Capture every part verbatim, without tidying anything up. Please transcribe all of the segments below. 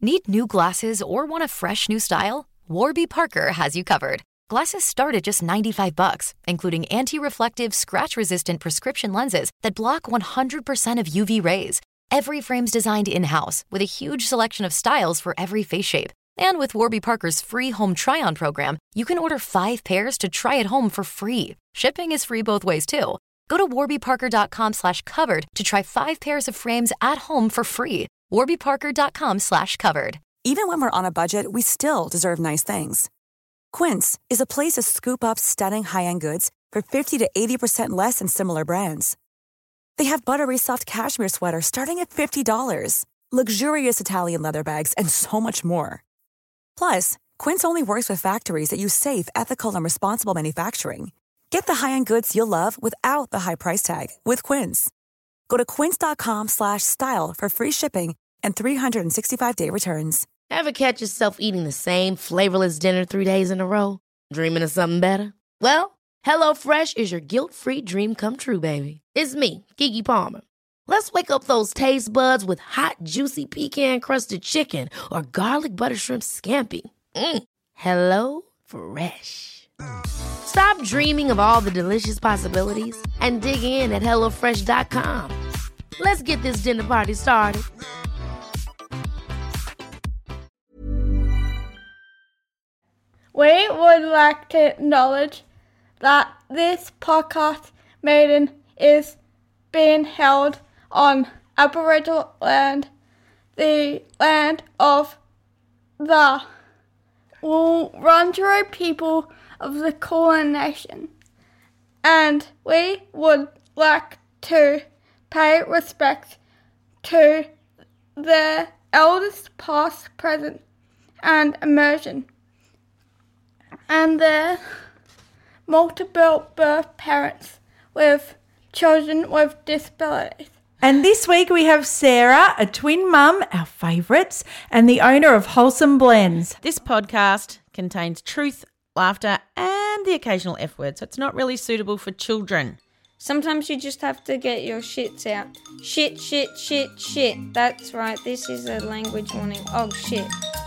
Need new glasses or want a fresh new style? Warby Parker has you covered. Glasses start at just ninety-five bucks, including anti-reflective, scratch-resistant prescription lenses that block one hundred percent of U V rays. Every frame's designed in-house with a huge selection of styles for every face shape. And with Warby Parker's free home try-on program, you can order five pairs to try at home for free. Shipping is free both ways, too. Go to warbyparker.com slash covered to try five pairs of frames at home for free. warbyparker.com slash covered. Even when we're on a budget, we still deserve nice things. Quince is a place to scoop up stunning high-end goods for fifty to eighty percent less than similar brands. They have buttery soft cashmere sweaters starting at fifty dollars, luxurious Italian leather bags, and so much more. Plus, Quince only works with factories that use safe, ethical, and responsible manufacturing. Get the high-end goods you'll love without the high price tag with Quince. Go to quince.com slash style for free shipping and three sixty-five day returns. Ever catch yourself eating the same flavorless dinner three days in a row? Dreaming of something better? Well, HelloFresh is your guilt-free dream come true, baby. It's me, Keke Palmer. Let's wake up those taste buds with hot, juicy pecan-crusted chicken or garlic butter shrimp scampi. Mm. Hello Fresh. Stop dreaming of all the delicious possibilities and dig in at hello fresh dot com. Let's get this dinner party started. We would like to acknowledge that this podcast meeting is being held on Aboriginal land, the land of the Wurundjeri people of the Kulin Nation, and we would like to pay respect to the elders past, present, and emerging, and their multiple birth parents with children with disabilities. And this week we have Sarah, a twin mum, our favourites, and the owner of Wholesome Blends. This podcast contains truth, laughter, and the occasional F word, so it's not really suitable for children. Sometimes you just have to get your shits out. Shit, shit, shit, shit. That's right, this is a language warning. Oh, shit.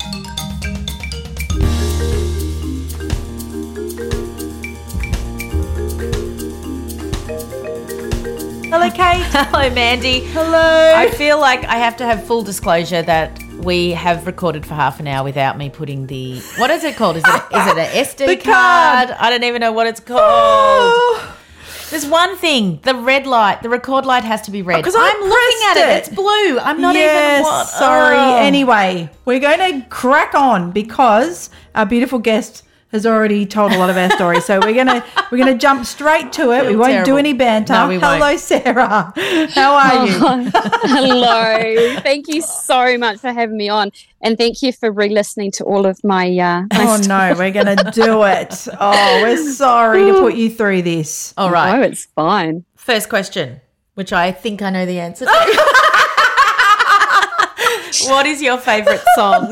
Hello, Kate. Hello, Mandy. Hello. I feel like I have to have full disclosure that we have recorded for half an hour without me putting the, what is it called? Is it is it an S D The card? card. I don't even know what it's called. Oh. There's one thing, the red light, the record light has to be red. Because I I'm looking at pressed it. it. It's blue. I'm not yes, even what. Sorry. Oh. Anyway, we're going to crack on because our beautiful guest has already told a lot of our stories. So we're gonna we're gonna jump straight to it. Feel we won't terrible. do any banter. No, we won't. Hello, Sarah. How are you? Hello. Thank you so much for having me on, and thank you for re-listening to all of my. Uh, my Oh stories. no, we're gonna do it. Oh, we're sorry to put you through this. All right. No, it's fine. First question, which I think I know the answer to. What is your favourite song?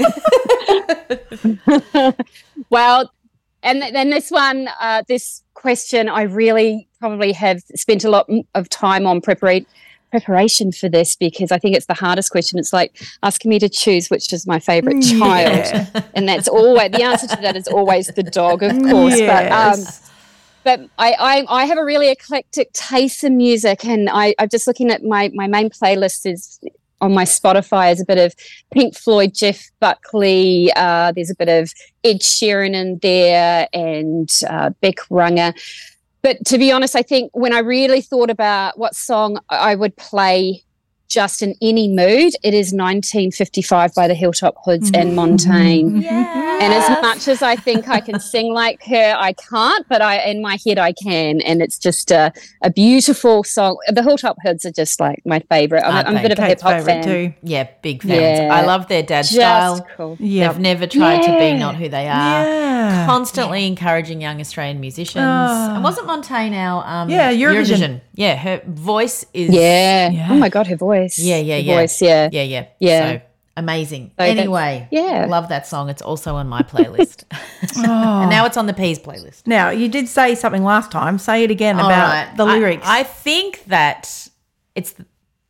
Well, and then this one, uh, this question, I really probably have spent a lot of time on prepara- preparation for this because I think it's the hardest question. It's like asking me to choose which is my favourite child, Yeah. and that's always the answer to that is always the dog, of course. But um, Yes. But I, I, I have a really eclectic taste in music, and I, I'm just looking at my, my main playlist is on my Spotify is a bit of Pink Floyd, Jeff Buckley. Uh, there's a bit of Ed Sheeran in there and uh, Beck Runga. But to be honest, I think when I really thought about what song I would play just in any mood, it is nineteen fifty-five by the Hilltop Hoods and Montaigne. Yes. And as much as I think I can sing like her, I can't, but I in my head I can. And it's just a, a beautiful song. The Hilltop Hoods are just like my favourite. I'm, Aren't I'm a they? bit of a Kate's hip-hop favourite fan. too. Yeah, big fans. Yeah. I love their dad Just style. cool. Yeah. They've never tried to be Yeah. not who they are. Yeah. Constantly encouraging young Australian musicians. Oh. And wasn't Montaigne our um, Yeah, Eurovision. Yeah, her voice is. Yeah. Yeah. Oh, my God, her voice. Yeah, yeah, Her yeah. voice, yeah. Yeah, yeah. Yeah. So amazing. So that's- anyway, yeah. love that song. It's also on my playlist. And now it's on the Peas playlist. Now, you did say something last time. Say it again All about right. the I- lyrics. I, think that it's the,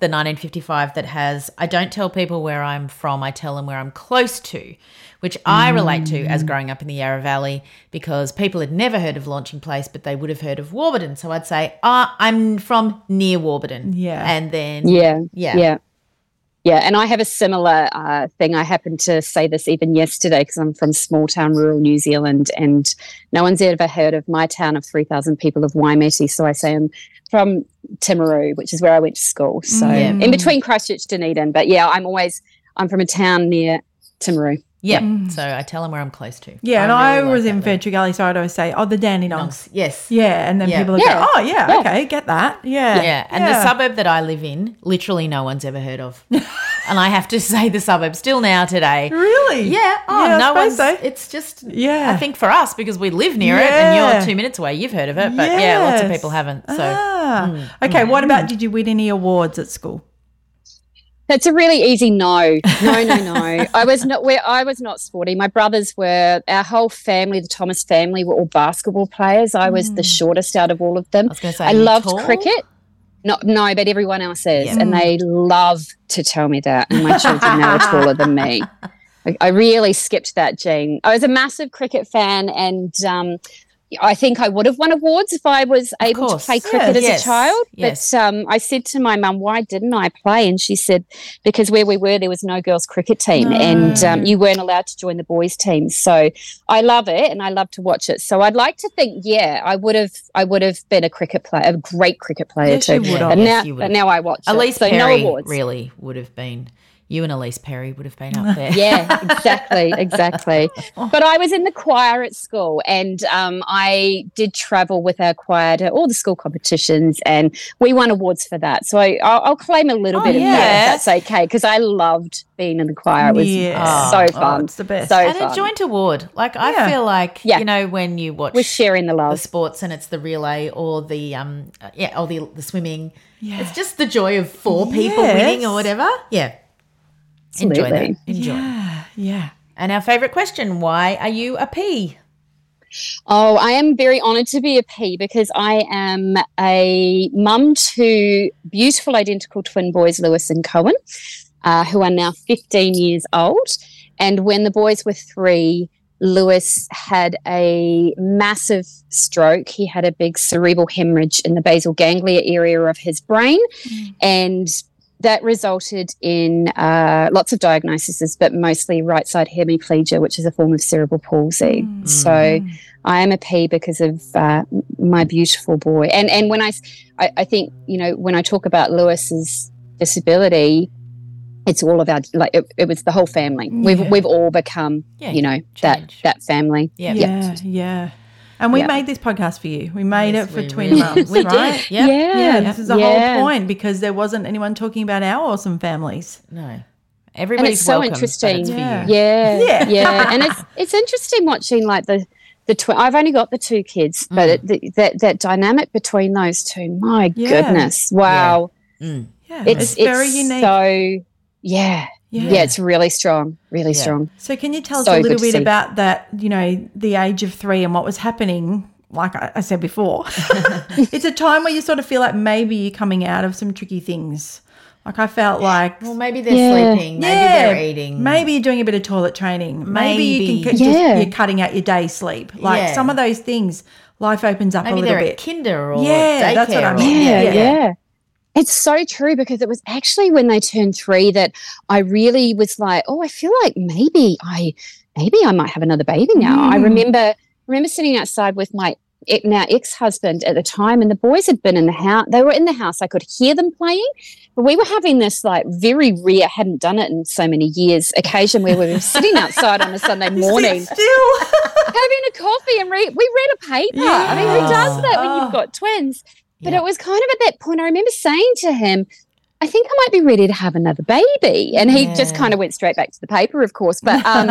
the nineteen fifty-five that has, I don't tell people where I'm from, I tell them where I'm close to, which I relate to as growing up in the Yarra Valley, because people had never heard of Launching Place, but they would have heard of Warburton. So I'd say, ah, I'm from near Warburton. Yeah. And then, Yeah, yeah. yeah. Yeah, and I have a similar uh, thing. I happened to say this even yesterday because I'm from small town rural New Zealand, and no one's ever heard of my town of three thousand people of Waimeti. So I say I'm from Timaru, which is where I went to school. So Yeah. in between Christchurch, Dunedin. But yeah, I'm always I'm from a town near Timaru. Yeah. So I tell them where I'm close to. Yeah, and I really was like in that, though. Ferntree Gully, so I'd always say, oh, the Dandenongs. Yes. Yeah, and then Yeah. people would Yeah. go, oh, yeah, Yeah. okay, get that. Yeah. Yeah, and the suburb that I live in, literally no one's ever heard of. And I have to say the suburb still now today. Really? Yeah. Oh, Yeah, I no suppose one's. so. It's just. Yeah. I think for us, because we live near it, Yeah. and you're two minutes away, you've heard of it. But yeah, lots of Yes. people haven't. So Ah. Okay, what about, did you win any awards at school? That's a really easy no. No, no, no. I was not where I was not sporty. My brothers were, our whole family, the Thomas family, were all basketball players. I was the shortest out of all of them. I was going to say, I are you loved tall? cricket. No, no, but everyone else is, Yeah. and they love to tell me that. And my children now are taller than me. I, I really skipped that gene. I was a massive cricket fan, and um, I think I would have won awards if I was able course. to play cricket Yes. as Yes. a child. Yes. But um, I said to my mum, "Why didn't I play?" And she said, "Because where we were, there was no girls' cricket team, No. and um, you weren't allowed to join the boys' team." So I love it, and I love to watch it. So I'd like to think, yeah, I would have, I would have been a cricket player, a great cricket player Yes, too. you would have. But Yes, now, you would but have. now I watch Elise it. So Perry no awards. really would have been. You and Elise Perry would have been up there. Yeah, exactly, exactly. But I was in the choir at school, and um, I did travel with our choir to all the school competitions, and we won awards for that. So I, I'll, I'll claim a little Oh, bit of yeah. that, if that's okay, because I loved being in the choir. It was Yeah. so Oh, fun. it's the best. So And fun. a joint award. Like I Yeah. feel like Yeah. you know when you watch We're sharing the the love. sports and it's the relay or the um uh, yeah or the the swimming. Yeah. It's just the joy of four people Yes. winning or whatever. Yeah. Enjoy that. Absolutely. Enjoy. Yeah, yeah. And our favourite question, why are you a P? Oh, I am very honoured to be a P because I am a mum to beautiful identical twin boys, Lewis and Cohen, uh, who are now fifteen years old. And when the boys were three, Lewis had a massive stroke. He had a big cerebral hemorrhage in the basal ganglia area of his brain. And that resulted in uh, lots of diagnoses, but mostly right side hemiplegia, which is a form of cerebral palsy. So I am a P because of uh, my beautiful boy. And and when I, s- I, I think, you know, when I talk about Lewis's disability, it's all of our, like, it, it was the whole family. We've Yeah. we've all become, Yeah, you know, that, change. that family. Yeah. Yeah, yeah. And we Yeah. made this podcast for you. We made Yes, it for we twin really- mums, we right? did. Yep. Yeah. Yeah, this is the Yeah. whole point because there wasn't anyone talking about our awesome families. No. And Everybody's it's so welcome, but interesting. it's for Yeah. you. Yeah, Yeah. yeah, and it's it's interesting watching like the the twin. I've only got the two kids, but it, the, that that dynamic between those two, my Yeah. goodness, wow, Mm. Yeah, it's, it's, very it's unique. So yeah, Yeah. yeah, it's really strong, really Yeah. strong. So can you tell us So a good little to bit see. about that, you know, the age of three and what was happening? Like I, I said before, it's a time where you sort of feel like maybe you're coming out of some tricky things. Like I felt like, Well, maybe they're Yeah. sleeping. Maybe yeah, they're eating. maybe you're doing a bit of toilet training. Maybe, you Maybe. can c- Yeah. just, you're cutting out your day sleep. Like Yeah. some of those things, life opens up Maybe a little they're bit. at kinder or Yeah, daycare. that's what I or- mean. Yeah, Yeah. yeah. It's so true because it was actually when they turned three that I really was like, oh, I feel like maybe I, maybe I might have another baby now. I Mm. remember, remember sitting outside with my e- now ex-husband at the time, and the boys had been in the house. They were in the house. I could hear them playing, but we were having this like very rare, hadn't done it in so many years, occasion where we were sitting outside on a Sunday morning Sit still. having a coffee and read. We read a paper. I mean, who does that when Oh. you've got twins? But Yeah. it was kind of at that point, I remember saying to him, I think I might be ready to have another baby. And he just Yeah. kind of went straight back to the paper, of course. But um,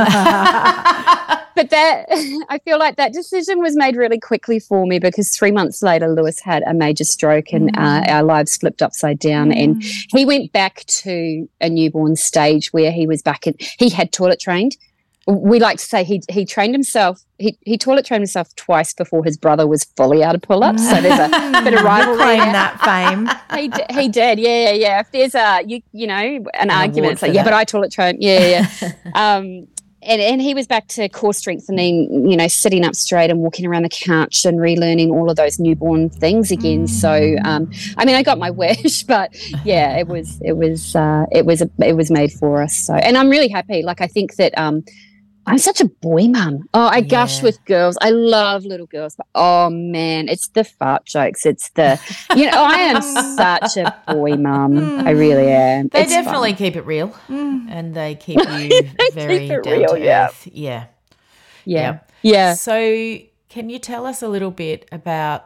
but that I feel like that decision was made really quickly for me because three months later, Lewis had a major stroke and uh, our lives flipped upside down. And he went back to a newborn stage where he was back in, he had toilet trained. we like to say he he trained himself. He he toilet trained himself twice before his brother was fully out of pull-ups. So there's a bit of rivalry. Claim there. that fame. he d- he did, yeah, yeah, yeah. If there's a you you know an, An argument, award it's like for yeah, that. but I toilet train, yeah, yeah. um, and and he was back to core strengthening, you know, sitting up straight and walking around the couch and relearning all of those newborn things again. So, um, I mean, I got my wish, but yeah, it was it was uh, it was a, it was made for us. So, and I'm really happy. Like I think that. Um, I'm such a boy mum. Oh, I gush Yeah. with girls. I love little girls. But oh man, it's the fart jokes. It's the, you know, I am such a boy mum. I really am. They It's definitely fun. keep it real, and they keep you very keep it down real, to yeah. earth. Yeah. Yeah. Yeah. So, can you tell us a little bit about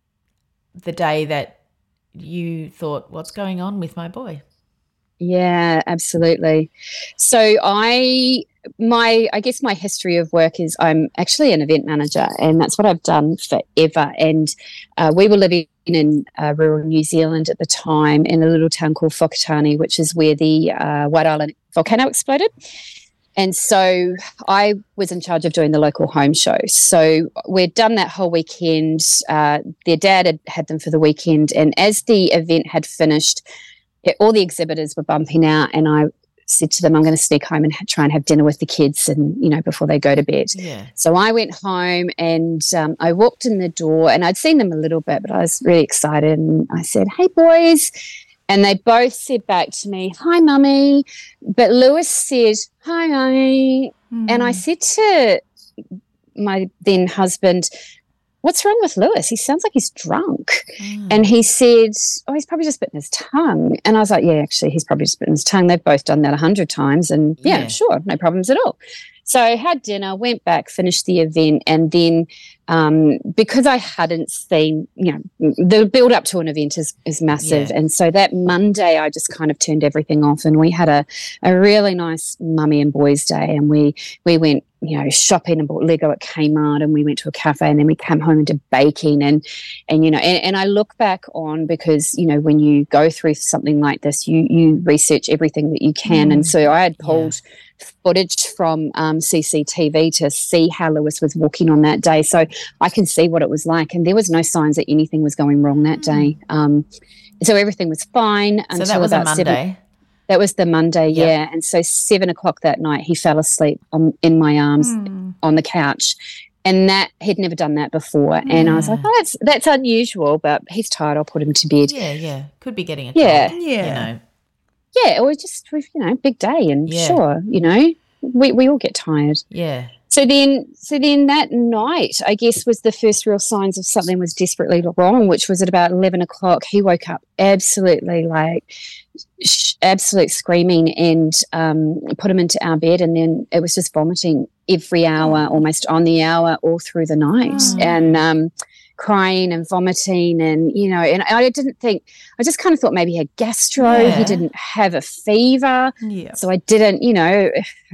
the day that you thought, "What's going on with my boy?" Yeah, absolutely. So I my I guess my history of work is I'm actually an event manager, and that's what I've done forever. And uh, we were living in uh, rural New Zealand at the time in a little town called Whakatane, which is where the uh, White Island volcano exploded. And so I was in charge of doing the local home show. So we'd done that whole weekend. Uh, their dad had had them for the weekend, and as the event had finished, yeah, all the exhibitors were bumping out, and I said to them, I'm going to sneak home and ha- try and have dinner with the kids and, you know, before they go to bed. Yeah. So I went home and um, I walked in the door, and I'd seen them a little bit, but I was really excited. And I said, hey, boys. And they both said back to me, hi, Mummy. But Lewis said, hi, Mummy. Mm. And I said to my then husband, what's wrong with Lewis? He sounds like he's drunk. Mm. And he said, oh, he's probably just bitten his tongue. And I was like, yeah, actually, he's probably just bitten his tongue. They've both done that a hundred times. And yeah, Yeah. sure, no problems at all. So I had dinner, went back, finished the event. And then um, because I hadn't seen, you know, the build up to an event is, is massive. Yeah. And so that Monday, I just kind of turned everything off. And we had a, a really nice mummy and boys day. And we, we went, you know, shopping and bought Lego at Kmart, and we went to a cafe, and then we came home and did baking. And, and you know, and, and I look back on, because, you know, when you go through something like this, you you research everything that you can. Mm. And so I had pulled footage from um, C C T V to see how Lewis was walking on that day. So I can see what it was like. And there was no signs that anything was going wrong that day. Um, so everything was fine So until that was a about Monday. seven. That was the Monday, Yep. yeah. And so seven o'clock that night, he fell asleep on, in my arms Mm. on the couch. And that he'd never done that before. And I was like, oh, that's that's unusual, but he's tired. I'll put him to bed. Yeah, yeah. Could be getting a Yeah. cold, Yeah. You know. Yeah, or just, you know, big day. And Yeah. sure, you know, we, we all get tired. Yeah. So then, so then that night, I guess, was the first real signs of something was desperately wrong, which was at about eleven o'clock. He woke up absolutely like, sh- absolute screaming, and um, put him into our bed, and then it was just vomiting every hour, almost on the hour, all through the night, Mm. and um, crying and vomiting, and you know, and I didn't think, I just kind of thought maybe he had gastro. Yeah. He didn't have a fever. Yeah. So I didn't, you know,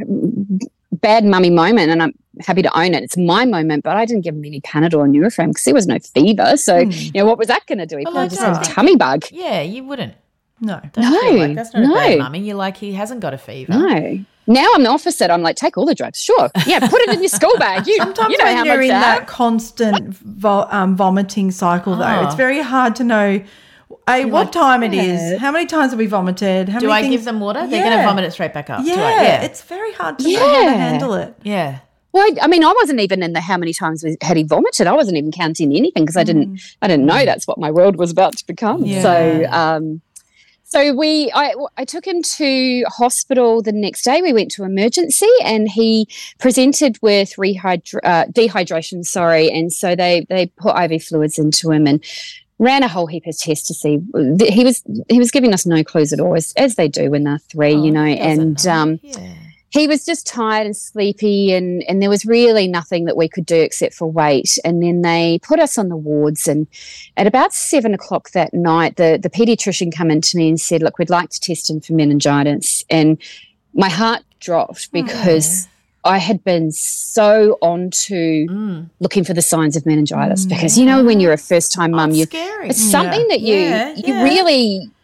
bad mummy moment, and I'm happy to own it. It's my moment, but I didn't give him any Panadol or Nurofen because there was no fever. So, Hmm. you know, what was that going to do? He Well, probably that's just had a right. tummy bug. Yeah, you wouldn't. No. Don't No, feel like that's not a bad no. mummy. You're like, he hasn't got a fever. No. Now I'm the opposite. I'm like, take all the drugs. Sure. Yeah, put it in your school bag. You, Sometimes you know when how you're much in to that have. constant vo- um, vomiting cycle, though, Oh. it's very hard to know A, what like, time it yeah. is, how many times have we vomited, how Do many I things- give them water? They're going to Yeah. vomit it straight back up. Yeah, Do I? Yeah. it's very hard to know how to Yeah. handle it. yeah. Well, I, I mean, I wasn't even in the how many times we, had he vomited. I wasn't even counting anything because I didn't, I didn't know that's what my world was about to become. Yeah. So, um, so we, I, I took him to hospital the next day. We went to emergency, and he presented with rehydra- uh, dehydration. Sorry, and so they they put I V fluids into him and ran a whole heap of tests to see. He was he was giving us no clues at all, as, as they do when they're three, Oh, you know, he doesn't and. know. Um, yeah. he was just tired and sleepy, and, and there was really nothing that we could do except for wait. And then they put us on the wards, and at about seven o'clock that night, the, the paediatrician came in to me and said, look, we'd like to test him for meningitis. And my heart dropped because I had been so on to Mm. looking for the signs of meningitis because, you know, when you're a first-time Oh, mum, it's you scary. it's something that you Yeah, you yeah. really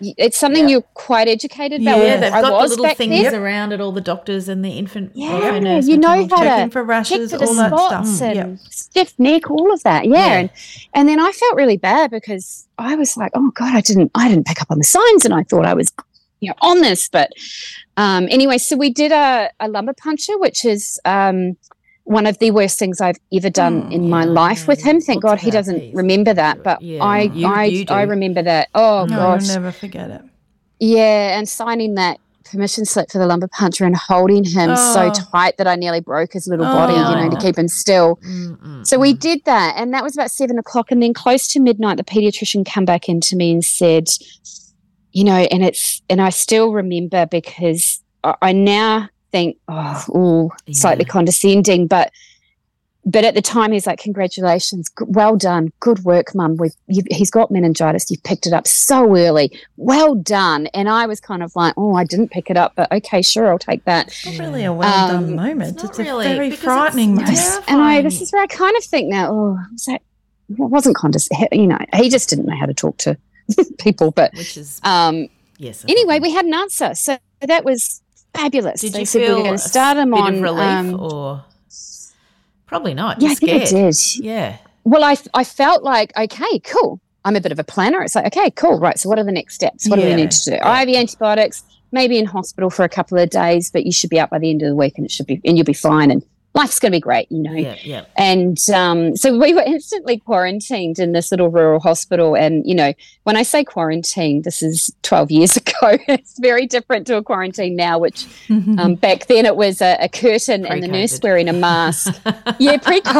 it's something you're quite educated about. Yeah, Yeah, Or they've I got the was little back things then. around at all the doctors and the infant Yeah, welfare nurse you know maternal how to Checking for rashes, check for the all that spots stuff. and Yep. stiff neck, all of that. Yeah. Yeah. And and then I felt really bad because I was like, oh God, I didn't I didn't pick up on the signs, and I thought I was, you know, on this. But um, anyway, so we did a, a lumbar puncture, which is um, one of the worst things I've ever done in my yeah, life with him. Thank lots God of he our doesn't Ps remember that, but Yeah, I you- I you do. I remember that. Oh No, gosh. you'll never forget it. Yeah, and signing that permission slip for the lumbar puncture and holding him so Oh. tight that I nearly broke his little body, you know, to Oh. keep him still. Mm-mm. So we did that, and that was about seven o'clock. And then close to midnight, the pediatrician came back into me and said, you know, and it's, and I still remember because I, I now think, oh, ooh, slightly Yeah. condescending, but but at the time he's like, congratulations, g- well done, good work, Mum. We've you've, he's got meningitis. You've picked it up so early. Well done. And I was kind of like, oh, I didn't pick it up, but okay, sure, I'll take that. It's not really a well done Um, moment. it's It's, not a really, very because it's frightening moment. terrifying. And I, this is where I kind of think now, oh, was that, it wasn't condescending, you know, he just didn't know how to talk to people. But Which is, um, yes. anyway, we had an answer. So that was fabulous. Did They you said we feel were going a to start him bit on. of relief um, or probably not? yeah, I Just think I scared. did. Yeah. Well, I, I felt like, okay, cool. I'm a bit of a planner. It's like, okay, cool. Right. So what are the next steps? What do Yeah, we need to do? yeah. I V antibiotics, maybe in hospital for a couple of days, but you should be out by the end of the week and it should be, and you'll be fine. And life's going to be great, you know. Yeah. Yeah. And um, so we were instantly quarantined in this little rural hospital. And, you know, when I say quarantine, this is twelve years ago. It's very different to a quarantine now, which um, back then it was a, a curtain and the nurse Pre-COVID. wearing a mask. Yeah,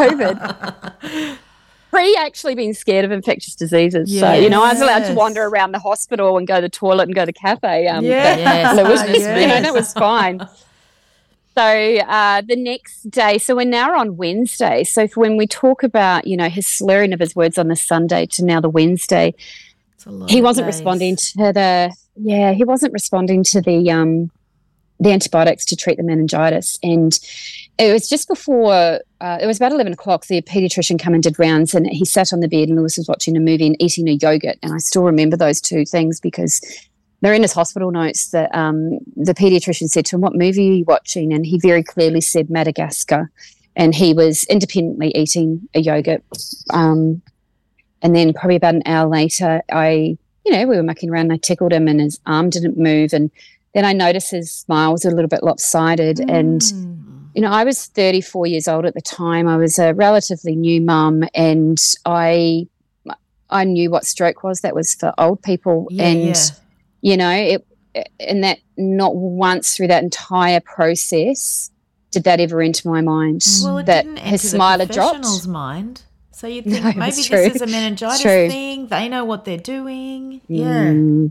pre-COVID. Pre actually being scared of infectious diseases. So, you know, I was allowed to Yes. wander around the hospital and go to the toilet and go to the cafe. Um, Yeah. Yes. that was, goodness you know, yes. that was fine. So uh, the next day, so we're now on Wednesday. So when we talk about, you know, his slurring of his words on the Sunday to now the Wednesday, It's a lot he of wasn't days. responding to the, yeah, he wasn't responding to the um, the antibiotics to treat the meningitis. And it was just before, uh, it was about eleven o'clock, the paediatrician came and did rounds, and he sat on the bed and Lewis was watching a movie and eating a yogurt. And I still remember those two things because they're in his hospital notes that um, the paediatrician said to him, what movie are you watching? And he very clearly said Madagascar. And he was independently eating a yogurt. Um, and then probably about an hour later, I, you know, we were mucking around and I tickled him and his arm didn't move. And then I noticed his smile was a little bit lopsided. And, you know, I was thirty-four years old at the time. I was a relatively new mum and I I knew what stroke was. That was for old people. Yeah, and, yeah. you know, it, and that not once through that entire process did that ever enter my mind. Well, it that didn't his enter smile the had dropped. professional's mind. So you'd No, think it's maybe true. this is a meningitis True. thing. They know what they're doing. Yeah. Mm.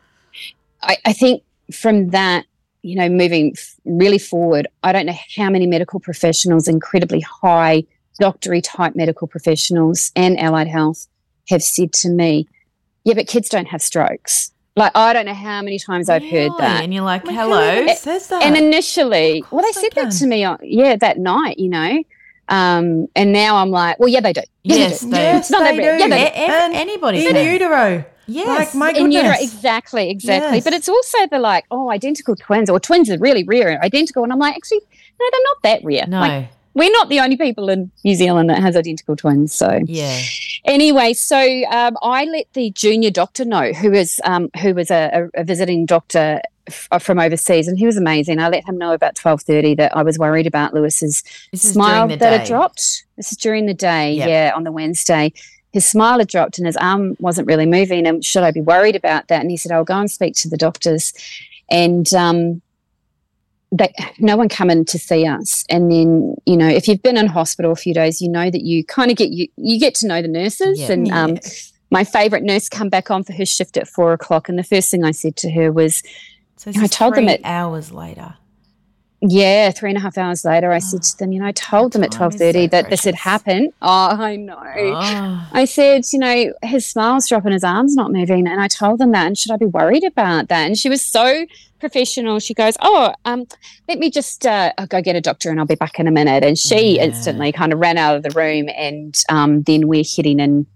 I, I think from that, you know, moving f- really forward, I don't know how many medical professionals, incredibly high doctory type medical professionals and allied health have said to me, yeah, but kids don't have strokes. Like, I don't know how many times I've heard Really? that. And you're like, Like, hello. Who even says that? And initially, Of well, they course said they that can. to me, uh, yeah, that night, you know. Um, and now I'm like, well, yeah, they do. Yeah, Yes, they do. they- yes, Not they that do. bad. Yeah, they E- do. ev- And anybody in can. utero. Yes. Like, my In utero, goodness. exactly, exactly. Yes. But it's also the like, oh, identical twins, or twins are really rare, identical. And I'm like, actually, no, they're not that rare. No. Like, we're not the only people in New Zealand that has identical twins. So Yeah. anyway, so um, I let the junior doctor know, who was um, who was a, a, a visiting doctor f- from overseas, and he was amazing. I let him know about twelve thirty that I was worried about Lewis's This is smile during the that day. had dropped. This is during the day, Yep. yeah, on the Wednesday. His smile had dropped and his arm wasn't really moving. And should I be worried about that? And he said, I'll go and speak to the doctors. And um, they, no one come in to see us. And then, you know, if you've been in hospital a few days, you know that you kind of get, you, you get to know the nurses. Yeah. And um, my favourite nurse come back on for her shift at four o'clock. And the first thing I said to her was, So I this is told them three it- hours later. yeah, three and a half hours later, I said to them, you know, I told them at time is twelve thirty so that this had precious. happened. Oh, I know. Oh. I said, you know, his smile's dropping, his arm's not moving. And I told them that. And should I be worried about that? And she was so professional. She goes, oh, um, let me just uh, I'll go get a doctor and I'll be back in a minute. And she Yeah. instantly kind of ran out of the room. And um, then we're heading in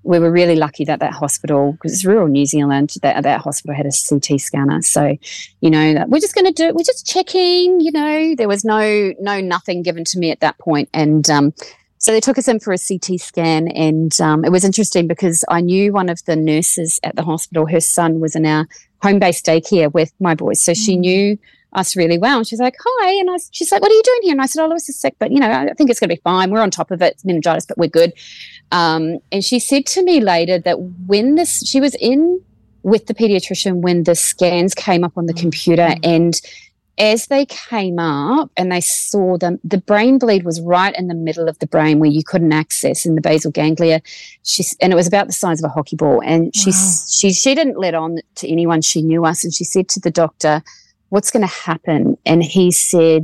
we were really lucky that that hospital, because it's rural New Zealand, that that hospital had a C T scanner. So, you know, that we're just going to do it. We're just checking, you know, there was no, no, nothing given to me at that point. And um, so they took us in for a C T scan, and um, it was interesting because I knew one of the nurses at the hospital. Her son was in our home-based daycare with my boys. So she knew us really well. And she's like, hi. And I, she's like, what are you doing here? And I said, oh, Lewis is sick, but, you know, I think it's going to be fine. We're on top of it. It's meningitis, but we're good. Um, and she said to me later that when this, she was in with the pediatrician when the scans came up on the computer, mm-hmm. and as they came up and they saw them, the brain bleed was right in the middle of the brain where you couldn't access in the basal ganglia. She's, and it was about the size of a hockey ball. And she, wow. she, she didn't let on to anyone. She knew us. And she said to the doctor, what's going to happen? And he said,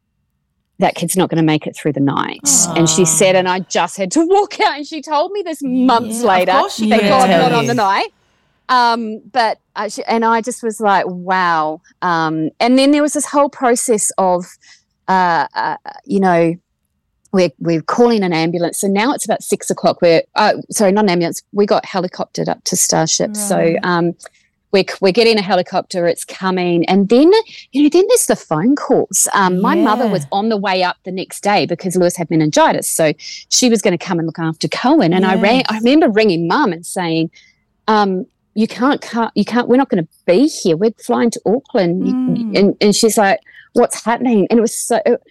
that kid's not going to make it through the night. Aww. And she said, and I just had to walk out. And she told me this months yeah, later. Of course she thank God, not you. on the night. Um, but I, she, and I just was like, wow. Um, and then there was this whole process of, uh, uh, you know, we're we're calling an ambulance. So now it's about six o'clock. We're uh, sorry, not an ambulance. We got helicoptered up to Starship. Right. So um, we're we're getting a helicopter. It's coming, and then you know, then there's the phone calls. Um, yeah. My mother was on the way up the next day because Lewis had meningitis, so she was going to come and look after Cohen. And yes. I ran. I remember ringing Mum and saying, um. You can't, can't, you can't, we're not going to be here. We're flying to Auckland. Mm. And, and she's like, what's happening? And it was so, it,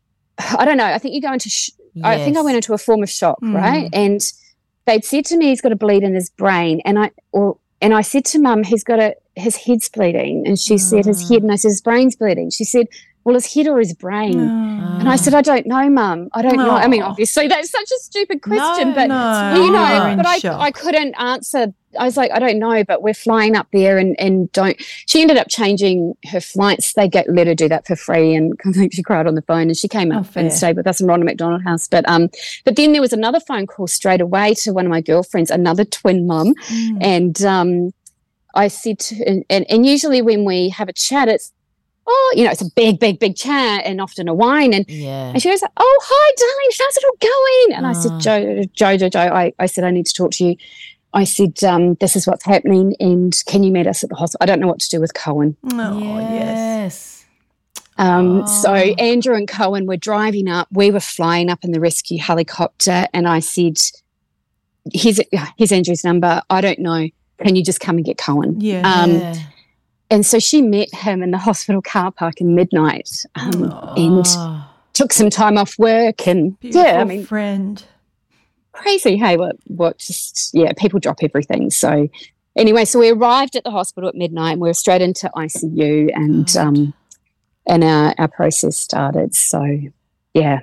I don't know. I think you go into, sh- yes. I think I went into a form of shock, mm. right? And they'd said to me, he's got a bleed in his brain. And I, or, and I said to Mum, he's got a, his head's bleeding. And she mm. said, his head. And I said, his brain's bleeding. She said, well, his head or his brain? Mm. And I said, I don't know, Mum. I don't no. know. I mean, obviously, that's such a stupid question, no, but, no. you know, oh, but I, I couldn't answer. I was like, I don't know, but we're flying up there and, and don't. She ended up changing her flights. They get, let her do that for free, and I think she cried on the phone, and she came up oh, and stayed with us in Ronald McDonald House. But um, but then there was another phone call straight away to one of my girlfriends, another twin mum, mm. and um, I said to, and, and, and usually when we have a chat, it's, oh, you know, it's a big, big, big chat and often a wine. And, yeah. and she goes, oh, hi, darling, how's it all going? And oh. I said, Joe, Joe, Joe, Joe, I, I said, I need to talk to you. I said, um, this is what's happening, and can you meet us at the hospital? I don't know what to do with Cohen. Oh, yes. Um, oh. So Andrew and Cohen were driving up. We were flying up in the rescue helicopter, and I said, here's, here's Andrew's number. I don't know. Can you just come and get Cohen? Yeah. Um, yeah. And so she met him in the hospital car park in midnight, um, oh. and took some time off work. And Beautiful yeah, I mean, friend. Crazy, hey, what, what just, yeah, people drop everything. So anyway, so we arrived at the hospital at midnight, and we were straight into I C U, and God. um, and our, our process started. So, yeah,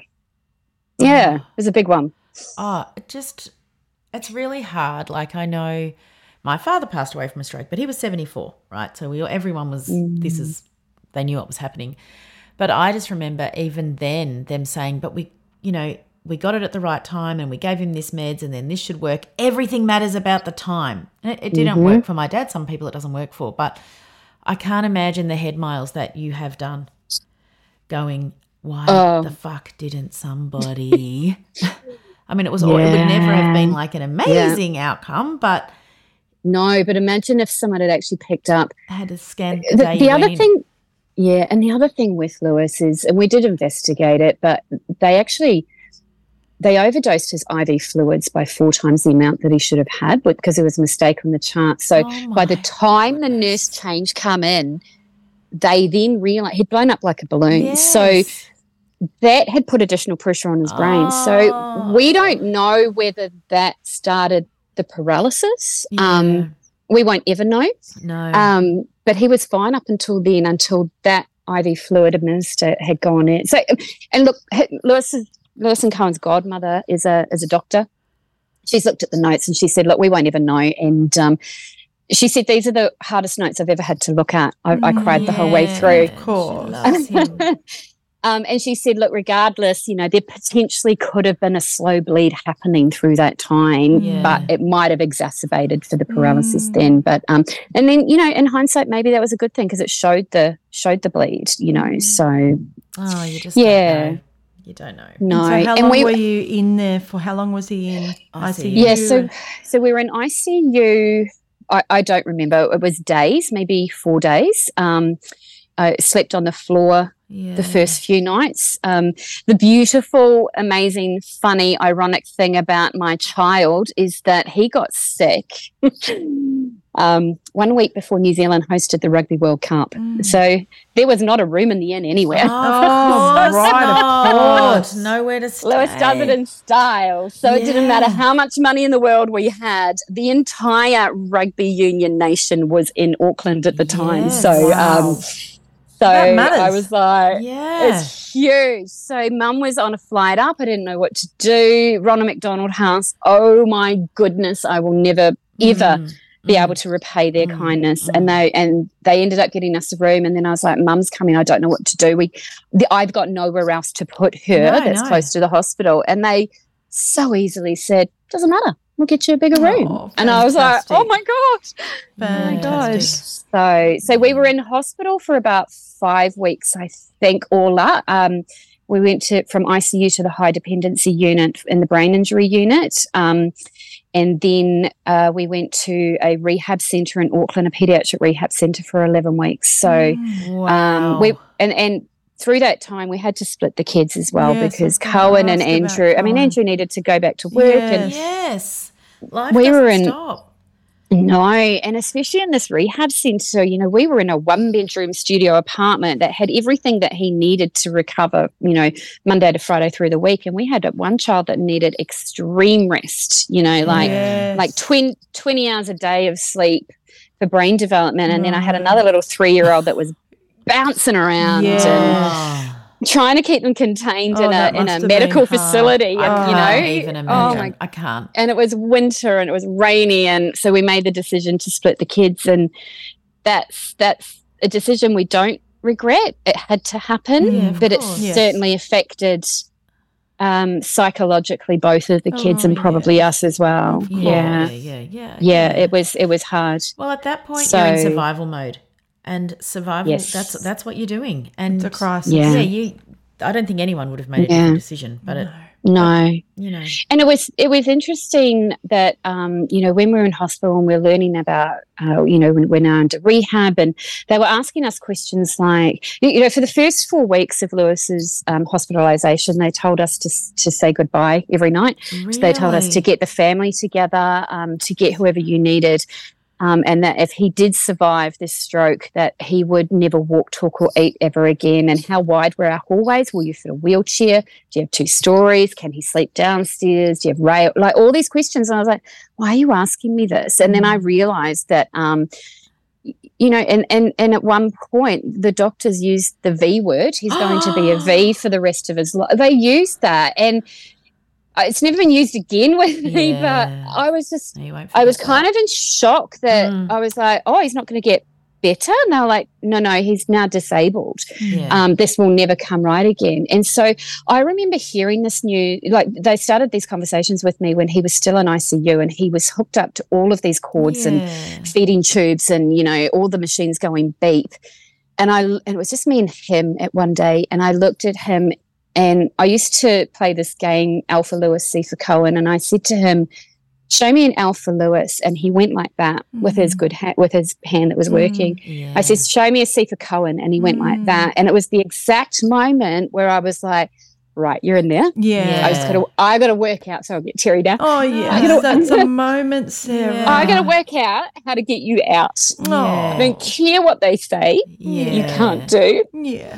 yeah, it was a big one. Oh, it just, it's really hard. Like, I know my father passed away from a stroke, but he was seventy-four, right? So we everyone was, mm. this is, they knew what was happening. But I just remember even then them saying, but we, you know, we got it at the right time, and we gave him this meds, and then this should work. Everything matters about the time. And it, it didn't mm-hmm. work for my dad. Some people it doesn't work for. But I can't imagine the head miles that you have done going, why oh. the fuck didn't somebody? I mean, it was. Yeah. It would never have been like an amazing yeah. outcome, but. No, but imagine if someone had actually picked up. Had a scan the, the, the other in. thing. Yeah, and the other thing with Lewis is, and we did investigate it, but they actually, they overdosed his I V fluids by four times the amount that he should have had, because there was a mistake on the chart. So oh by the time goodness. the nurse change come in, they then realised he'd blown up like a balloon. Yes. So that had put additional pressure on his brain. Oh. So we don't know whether that started the paralysis. Yeah. Um, we won't ever know. No. Um, but he was fine up until then, until that I V fluid administered had gone in. So, and look, Lewis, Lewis and Cohen's godmother is a is a doctor. She's looked at the notes and she said, look, we won't ever know. And um, she said, these are the hardest notes I've ever had to look at. I, I cried yeah, the whole way through. Of course. Um, and she said, look, regardless, you know, there potentially could have been a slow bleed happening through that time, yeah. but it might have exacerbated for the paralysis mm. then. But um, and then, you know, in hindsight, maybe that was a good thing, because it showed the showed the bleed, you know. So oh, you just yeah, don't know. You don't know. No. So how and long we were you in there for? How long was he in I C U? Yeah, so so we were in I C U. I, I don't remember. It was days, maybe four days. Um, I slept on the floor Yeah. the first few nights. Um, the beautiful, amazing, funny, ironic thing about my child is that he got sick um, one week before New Zealand hosted the Rugby World Cup. Mm. So there was not a room in the inn anywhere. Oh, course right, of not. course. Nowhere to stay. Lewis does it in style. So it didn't Yeah. matter how much money in the world we had. The entire rugby union nation was in Auckland at the time. Yes. So Wow. um, so That matters. I was like, Yeah. it's huge. So mum was on a flight up. I didn't know what to do. Ronald McDonald House. Oh my goodness. I will never, ever Mm. be able to repay their Mm, kindness. mm. And they and they ended up getting us a room. And then I was like, mum's coming. I don't know what to do. We, the, I've got nowhere else to put her No, that's no. close to the hospital. And they so easily said, doesn't matter. We'll get you a bigger room. Oh, and I was like, fantastic. oh my God. Oh my God. Fantastic. So, so we were in hospital for about five weeks, I think, all up. Um, we went to from I C U to the high dependency unit in the brain injury unit. Um, and then uh, we went to a rehab centre in Auckland, a paediatric rehab centre for eleven weeks. So Wow. um, we and, and through that time we had to split the kids as well Yes, because I was gonna Cohen and ask about Andrew, I mean, Cohen. Andrew needed to go back to work and Yes. Life We doesn't were in- stop. no, and especially in this rehab centre, you know, we were in a one-bedroom studio apartment that had everything that he needed to recover, you know, Monday to Friday through the week. And we had one child that needed extreme rest, you know, like Yes. like twenty, twenty hours a day of sleep for brain development. And then I had Right. another little three-year-old that was bouncing around Yeah. and trying to keep them contained Oh, in a that in must a have been medical hard. facility. I And, you can't know, even oh imagine. my I can't. and it was winter and it was rainy, and so we made the decision to split the kids, and that's that's a decision we don't regret. It had to happen, Yeah, of but it course. Yes. certainly affected um, psychologically both of the kids Oh, and probably yeah. us as well. Of Yeah. Yeah, yeah, yeah, yeah, it was it was hard. Well, at that point, you're in So- survival mode, and survival. Yes. That's that's what you're doing, and It's a crisis. Yeah. Yeah, you. I don't think anyone would have made a Yeah. different decision, but it, No. you know, And it was it was interesting that um, you know, when we were in hospital and we we're learning about uh, you know, when we're now under rehab, and they were asking us questions like, you know, for the first four weeks of Lewis's um, hospitalisation, they told us to to say goodbye every night. So they told us to Really? get the family together, um, to get whoever you needed. Um, and that if he did survive this stroke, that he would never walk, talk, or eat ever again. And how wide were our hallways? Will you fit a wheelchair? Do you have two stories? Can he sleep downstairs? Do you have rail? Like all these questions. And I was like, why are you asking me this? And then I realised that, um, y- you know, and, and, and at one point the doctors used the V word. He's going to be a V for the rest of his life. They used that. And uh, it's never been used again with me, but Yeah. I was just, No, you won't I was forget kind of in shock that Mm. I was like, oh, he's not going to get better. And they were like, no, no, he's now disabled. that. Yeah. Um, this will never come right again. And so I remember hearing this new, like they started these conversations with me when he was still in I C U and he was hooked up to all of these cords Yeah. and feeding tubes and, you know, all the machines going beep. And I, and it was just me and him at one day. And I looked at him, and I used to play this game, Alpha Lewis, C for Cohen. And I said to him, show me an Alpha Lewis. And he went like that with his good hand, with his hand that was working. Yeah. I said, show me a C for Cohen. And he went like that. And it was the exact moment where I was like, right, you're in there. Yeah. I just gotta, I gotta work out. So I'll get Terry down. Oh, yeah. I gotta- That's a moment, Sarah. Yeah. I gotta work out how to get you out. Oh, I don't care what they say. Yeah. You can't do. yeah.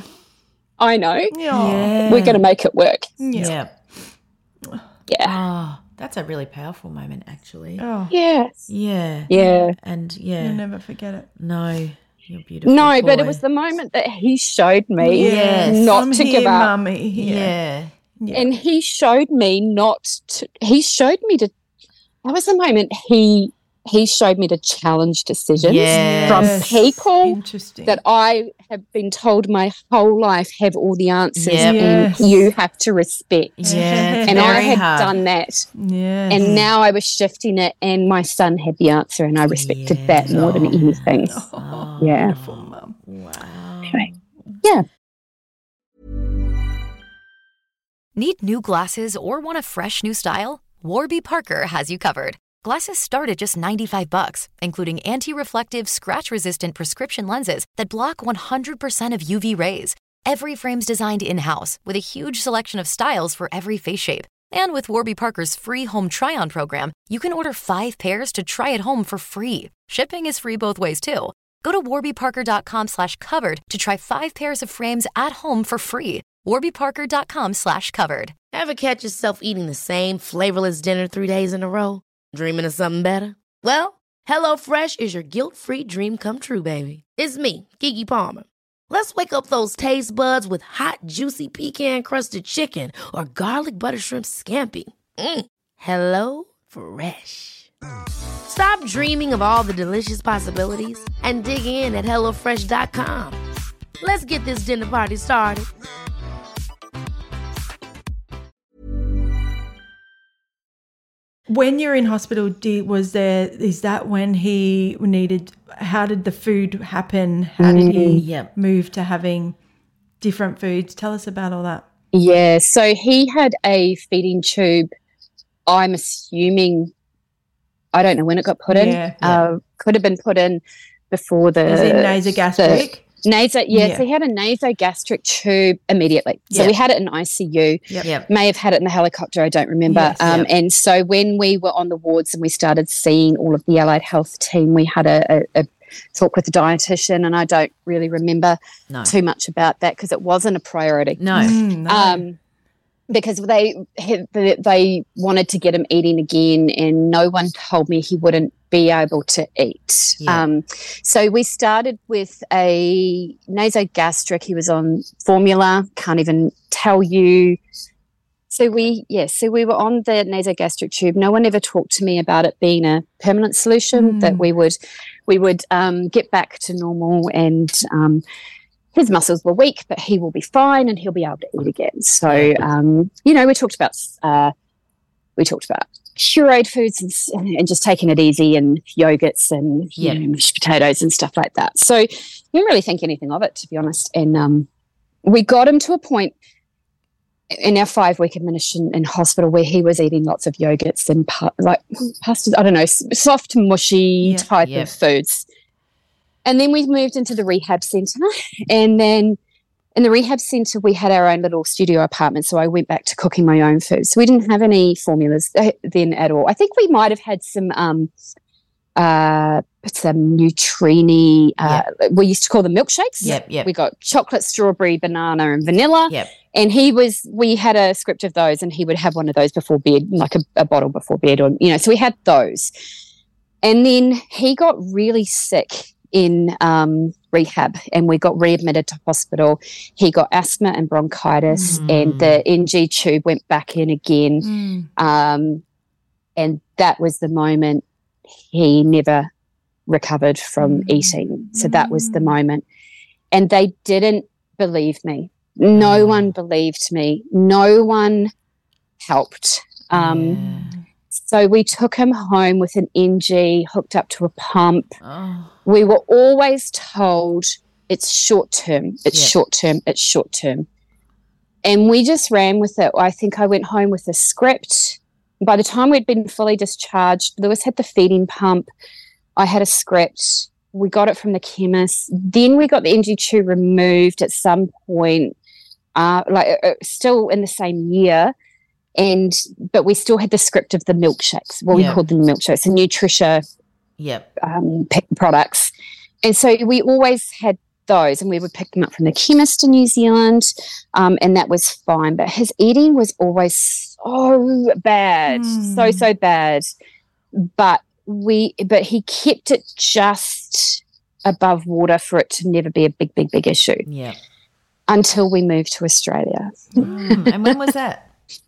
I know. Yeah. Yeah. We're gonna make it work. Yeah. Yeah. Yeah. Oh, that's a really powerful moment, actually. Oh, Yes. Yeah. Yeah. And yeah. you'll never forget it. No, you're beautiful. No, but it boy. was the moment that he showed me Yes. not I'm to here, give up. Mummy. Yeah. Mm. Yeah. And he showed me not to, he showed me to, that was the moment he, he showed me to challenge decisions Yes. from Yes. people Interesting. that I have been told my whole life have all the answers Yep. Yes. and you have to respect. Yeah. It's And I very had hard. done that. yes. And now I was shifting it, and my son had the answer, and I respected Yeah. that more than anything. Oh, Yeah. Beautiful, Mum. Wow. Anyway. Yeah. Need new glasses or want a fresh new style? Warby Parker has you covered. Glasses start at just ninety-five bucks, including anti-reflective, scratch-resistant prescription lenses that block one hundred percent of U V rays. Every frame's designed in-house with a huge selection of styles for every face shape. And with Warby Parker's free home try-on program, you can order five pairs to try at home for free. Shipping is free both ways, too. Go to warbyparker.com slash covered to try five pairs of frames at home for free. warbyparker.com slash covered. Ever catch yourself eating the same flavorless dinner three days in a row? Dreaming of something better? Well, HelloFresh is your guilt-free dream come true, baby. It's me, Keke Palmer. Let's wake up those taste buds with hot, juicy pecan-crusted chicken or garlic butter shrimp scampi. Mm. Hello Fresh. Stop dreaming of all the delicious possibilities and dig in at hello fresh dot com. Let's get this dinner party started. When you're in hospital, did, was there, is that when he needed, how did the food happen? How did he Yep. move to having different foods? Tell us about all that. Yeah, so he had a feeding tube, I'm assuming, I don't know when it got put in. Yeah, Uh, could have been put in before the... Is it nasogastric? Naso, yeah, Yeah. so he had a nasogastric tube immediately. So Yeah. we had it in I C U. Yep. Yep. May have had it in the helicopter, I don't remember. Yes. um, Yep. And so when we were on the wards and we started seeing all of the allied health team, we had a, a, a talk with the dietitian, and I don't really remember No. too much about that because it wasn't a priority. No. Mm, no. Um, because they had- they wanted to get him eating again, and no one told me he wouldn't be able to eat. Yeah. Um, so we started with a nasogastric. He was on formula, can't even tell you. So we, yeah, so we were on the nasogastric tube. No one ever talked to me about it being a permanent solution, Mm. that we would we would um, get back to normal, and um, his muscles were weak, but he will be fine and he'll be able to eat again. So, um, you know, we talked about uh, we talked about pureed foods and, s- and just taking it easy, and yogurts and you Yeah. know, mashed potatoes and stuff like that. So we didn't really think anything of it, to be honest. And um, we got him to a point in our five-week admission in hospital where he was eating lots of yogurts and pa- like pastas, I don't know, s- soft, mushy Yeah. type Yep. of foods. And then we moved into the rehab centre, and then in the rehab centre we had our own little studio apartment, so I went back to cooking my own food. So we didn't have any formulas uh, then at all. I think we might have had some um, uh, some Nutrini, uh, we used to call them milkshakes. Yep, yep. We got chocolate, strawberry, banana and vanilla. Yep. And he was, we had a script of those, and he would have one of those before bed, like a, a bottle before bed, or, you know, so we had those. And then he got really sick in um, rehab, and we got readmitted to hospital. He got asthma and bronchitis, and the N G tube went back in again. Mm. Um, and that was the moment he never recovered from Mm. eating. So that was the Mm. moment. And they didn't believe me. No Mm. one believed me. No one helped. Um, Yeah. So we took him home with an N G hooked up to a pump. Oh. We were always told it's short term, it's Yeah. short term, it's short term. And we just ran with it. I think I went home with a script. By the time we'd been fully discharged, Lewis had the feeding pump. I had a script. We got it from the chemist. Then we got the N G tube removed at some point, uh, like uh, still in the same year. And but we still had the script of the milkshakes, what Yeah. we called them milkshakes, the Nutricia Yep. um, pick products. And so we always had those, and we would pick them up from the chemist in New Zealand, um, and that was fine. But his eating was always so bad, Mm. so, so bad. But we, but he kept it just above water for it to never be a big, big, big issue Yep. until we moved to Australia. Mm. And when was that?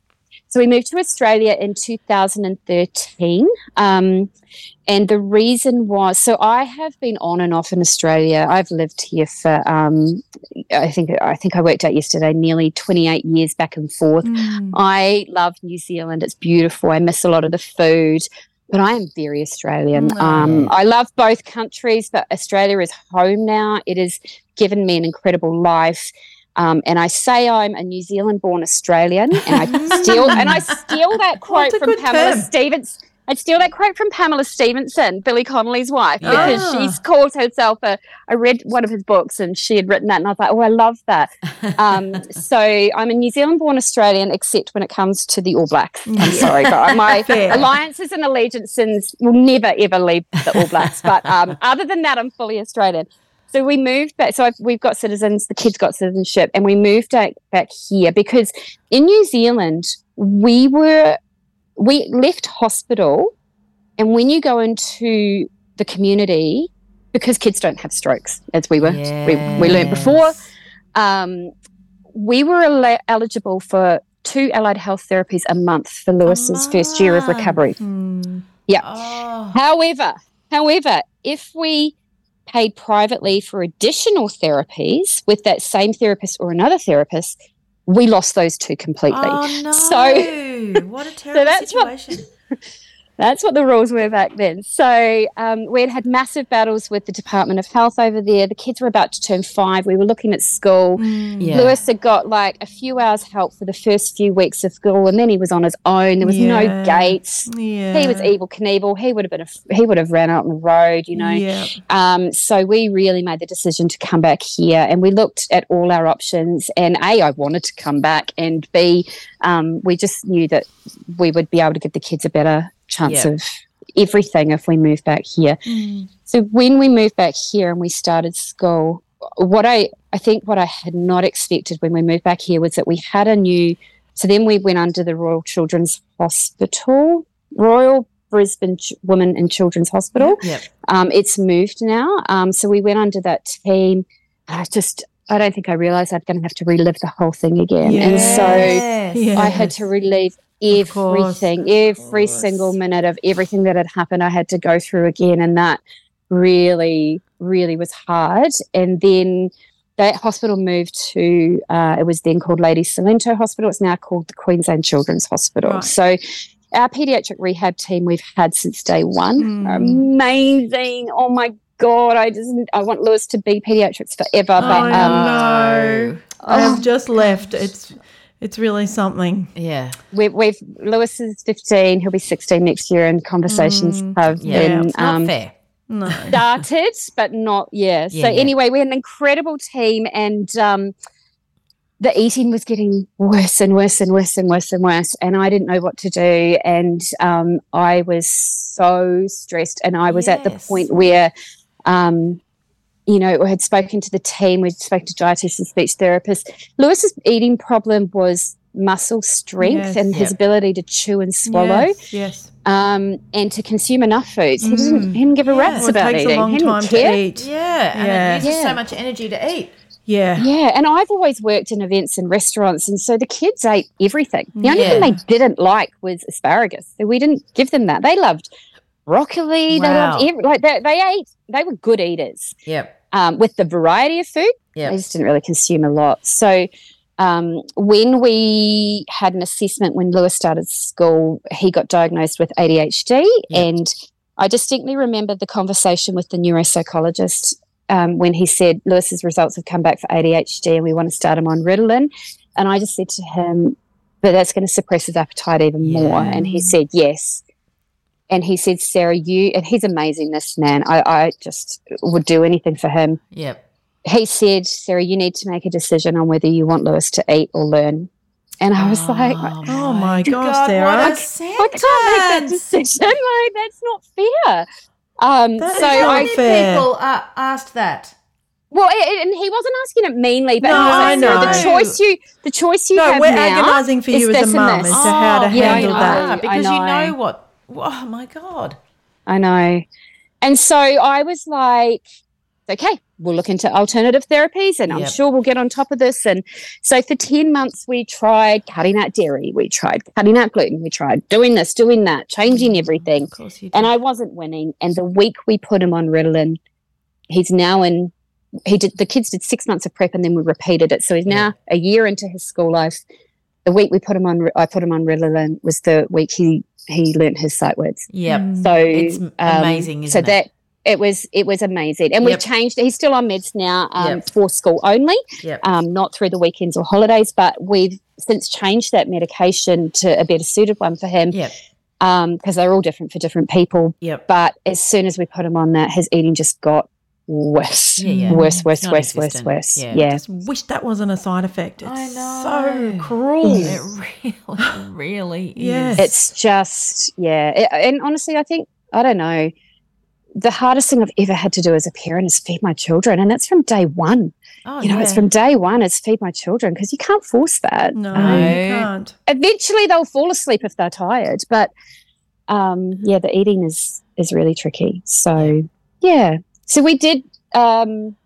So we moved to Australia in two thousand thirteen. Um, and the reason was, so I have been on and off in Australia. I've lived here for, um, I think I think I worked out yesterday, nearly twenty-eight years back and forth. Mm. I love New Zealand. It's beautiful. I miss a lot of the food, but I am very Australian. Mm. Um, I love both countries, but Australia is home now. It has given me an incredible life. Um, and I say I'm a New Zealand-born Australian, and I steal and I steal that quote a from good Pamela term. Stevens. I steal that quote from Pamela Stevenson, Billy Connolly's wife, because Ah. she's called herself a. I read one of his books, and she had written that, and I was like, oh, I love that. Um, so I'm a New Zealand-born Australian, except when it comes to the All Blacks. I'm sorry, but my Fair. alliances and allegiances will never ever leave the All Blacks. But um, other than that, I'm fully Australian. So we moved back. So I've, we've got citizens, the kids got citizenship, and we moved back, back here because in New Zealand, we were, we left hospital, and when you go into the community, because kids don't have strokes, as we were, we, we learned before, um, we were el- eligible for two allied health therapies a month for Lewis's first year of recovery. Hmm. Yeah. Oh. However, however, if we paid privately for additional therapies with that same therapist or another therapist, we lost those two completely. Oh, no. So, what a terrible that's what- situation. That's what the rules were back then. So um, we had had massive battles with the Department of Health over there. The kids were about to turn five. We were looking at school. Yeah. Lewis had got like a few hours help for the first few weeks of school, and then he was on his own. There was no Yeah. gates. Yeah. He was Evel Knievel. He would have been a, he would have ran out on the road, you know. Yeah. Um, so we really made the decision to come back here, and we looked at all our options. And A, I wanted to come back, and B, um, we just knew that we would be able to give the kids a better chance Yeah. of everything if we moved back here. Mm. So when we moved back here and we started school, what I I think what I had not expected when we moved back here was that we had a new. So then we went under the Royal Children's Hospital, Royal Brisbane Ch- Women and Children's Hospital. Yep. Um, it's moved now. Um, so we went under that team. I just, I don't think I realised I'm going to have to relive the whole thing again. And so Yes. Yeah. I had to relive Of course. everything, every course. single minute of everything that had happened. I had to go through again. And that really, really was hard. And then that hospital moved to, uh, it was then called Lady Cilento Hospital. It's now called the Queensland Children's Hospital. Right. So our paediatric rehab team we've had since day one. Mm. Are amazing. Oh my God. I just, I want Lewis to be paediatrics forever. Oh, but um, no. I have just left. It's it's really something. Yeah. we, we've, Lewis is fifteen. He'll be sixteen next year, and conversations Mm. have Yeah. been It's not um, fair. No. started, but not, yeah. Yeah, so yeah. anyway, we had an incredible team, and um, the eating was getting worse and worse and worse and worse and worse, and I didn't know what to do, and um, I was so stressed, and I was at the Yes. point where, um, you know, I had spoken to the team, we'd spoken to dietitians, speech therapists. Lewis's eating problem was muscle strength Yes. and his Yep. ability to chew and swallow. Yes. yes. Um, and to consume enough foods. He didn't, Mm. he didn't give a Yeah. rat's Well, it about takes eating. a long he didn't time care. to eat. Yeah. And Yeah. it uses Yeah. so much energy to eat. Yeah. Yeah, and I've always worked in events and restaurants, and so the kids ate everything. The only Yeah. thing they didn't like was asparagus. So we didn't give them that. They loved broccoli. They Wow. loved every, like they, they ate. They were good eaters. Yep. Um, with the variety of food, Yep. they just didn't really consume a lot. So um, when we had an assessment when Lewis started school, he got diagnosed with A D H D, Yep. and I distinctly remember the conversation with the neuropsychologist um, when he said Lewis's results have come back for A D H D and we want to start him on Ritalin. And I just said to him, but that's going to suppress his appetite even more. Yeah. And he said, yes. And he said, Sarah, you, and he's amazing, this man. I, I just would do anything for him. Yep. He said, Sarah, you need to make a decision on whether you want Lewis to eat or learn. And I was like, Oh my gosh, God, Sarah. what a I can't make that decision. Like, that's not fair. Um, That so is not I, Many fair. people uh, asked that. well, a- and he wasn't asking it meanly, but No, he was like, I Sarah, know. the choice you, the choice you No, have we're now agonising for is you as this a and mum this. as to how to Oh, yeah, I handle know. that. I because you know. know what. Oh my God. I know. And so I was like, okay, we'll look into alternative therapies, and I'm Yep. sure we'll get on top of this. And so for ten months, we tried cutting out dairy, we tried cutting out gluten, we tried doing this, doing that, changing everything. Of course you do. And I wasn't winning. And the week we put him on Ritalin, he's now in, he did, the kids did six months of prep and then we repeated it. So he's now a year into his school life. The week we put him on, I put him on Ritalin was the week he, he learnt his sight words. Yep. Mm. So It's um, amazing, So isn't it? that it was it was amazing. And Yep. we've changed. He's still on meds now um, Yep. for school only, Yep. um, not through the weekends or holidays. But we've since changed that medication to a better suited one for him. Yep. Um, because they're all different for different people. Yep. But as soon as we put him on that, his eating just got worse, Yeah, yeah. worse, worse, It's worse, worse, non-existent. worse. Yeah. Yeah. Just wish that wasn't a side effect. It's I know. so cruel. It really, really is. Yes. It's just, yeah. It- and honestly, I think, I don't know, the hardest thing I've ever had to do as a parent is feed my children. And that's from day one. Oh, you know, yeah. it's from day one is feed my children because you can't force that. No, Um, you can't. eventually they'll fall asleep if they're tired. But, um, yeah, the eating is, is really tricky. So, yeah. So we did... Um,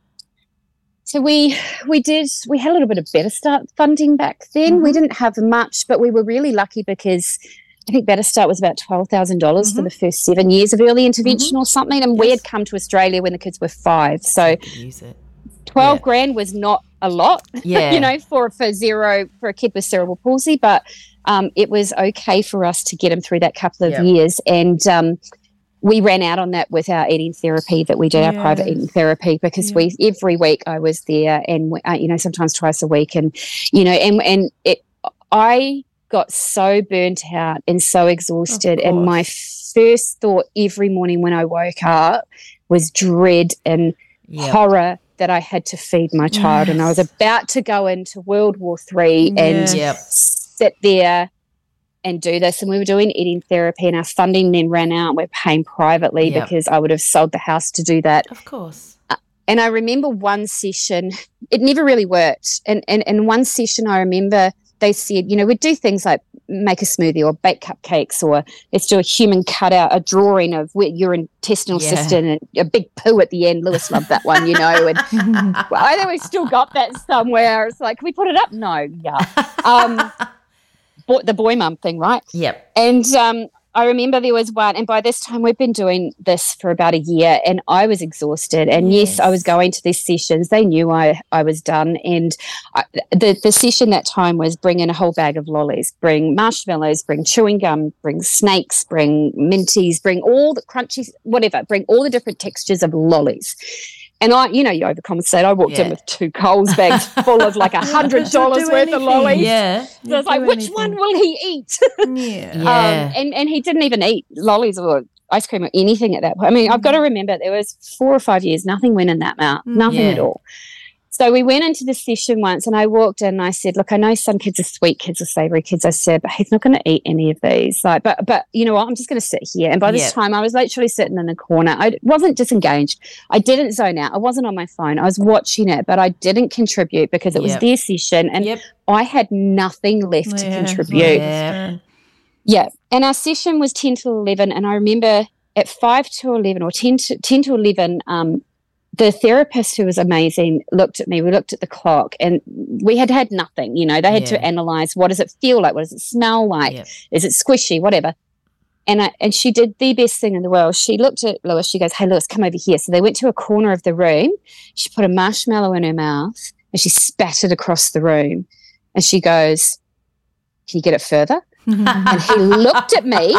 so we we did we had a little bit of Better Start funding back then. Mm-hmm. We didn't have much, but we were really lucky because I think Better Start was about twelve thousand dollars for the first seven years of early intervention or something. And we Mm-hmm. Yes. had come to Australia when the kids were five, so Use it. twelve Yeah. grand was not a lot, Yeah. you know, for for zero for a kid with cerebral palsy, but um, it was okay for us to get him through that couple of Yep. years. And um, we ran out on that with our eating therapy that we did, our private Yes. eating therapy, because we every week I was there, and uh, you know, sometimes twice a week, and you know, and and it, I got so burnt out and so exhausted, and my first thought every morning when I woke up was dread and Yep. horror that I had to feed my child, and I was about to go into World War Three and Yes. Yep. sit there and do this. And we were doing eating therapy, and our funding then ran out. We're paying privately Yep. because I would have sold the house to do that. Of course. And I remember one session, it never really worked. And and and one session I remember they said, you know, we'd do things like make a smoothie or bake cupcakes, or let's do a human cutout, a drawing of where your intestinal Yeah. system and a big poo at the end. Lewis loved that one, you know. And well, I think we've still got that somewhere. It's like, can we put it up? No, yeah. Um, boy, the boy mum thing, right? Yep. And um, I remember there was one, and by this time we've been doing this for about a year, and I was exhausted. And yes, I was going to these sessions. They knew I, I was done. And I, the, the session that time was bring in a whole bag of lollies, bring marshmallows, bring chewing gum, bring snakes, bring minties, bring all the crunchies, whatever, bring all the different textures of lollies. And I, you know, you overcompensate. I walked Yeah. in with two Coles bags full of like a hundred dollars do worth of anything. lollies. Yeah. So I was do like, which anything. one will he eat? Yeah. Yeah. Um, and, and he didn't even eat lollies or ice cream or anything at that point. I mean, I've got to remember there was four or five years, nothing went in that mouth, nothing Yeah. at all. So we went into the session once, and I walked in and I said, look, I know some kids are sweet kids or savoury kids. I said, but he's not going to eat any of these. Like, but, but you know what? I'm just going to sit here. And by this Yeah. time, I was literally sitting in the corner. I wasn't disengaged. I didn't zone out. I wasn't on my phone. I was watching it, but I didn't contribute because it was Yep. their session, and Yep. I had nothing left to Yeah, contribute. I Yeah. understand. Yeah, and our session was ten to eleven, and I remember at five to eleven or ten to, ten to eleven, um, the therapist, who was amazing, looked at me. We looked at the clock, and we had had nothing. You know, they had Yeah. to analyse, what does it feel like? What does it smell like? Yep. Is it squishy? Whatever. And I, and she did the best thing in the world. She looked at Lewis. She goes, hey, Lewis, come over here. So they went to a corner of the room. She put a marshmallow in her mouth, and she spat it across the room. And she goes, can you get it further? And he looked at me.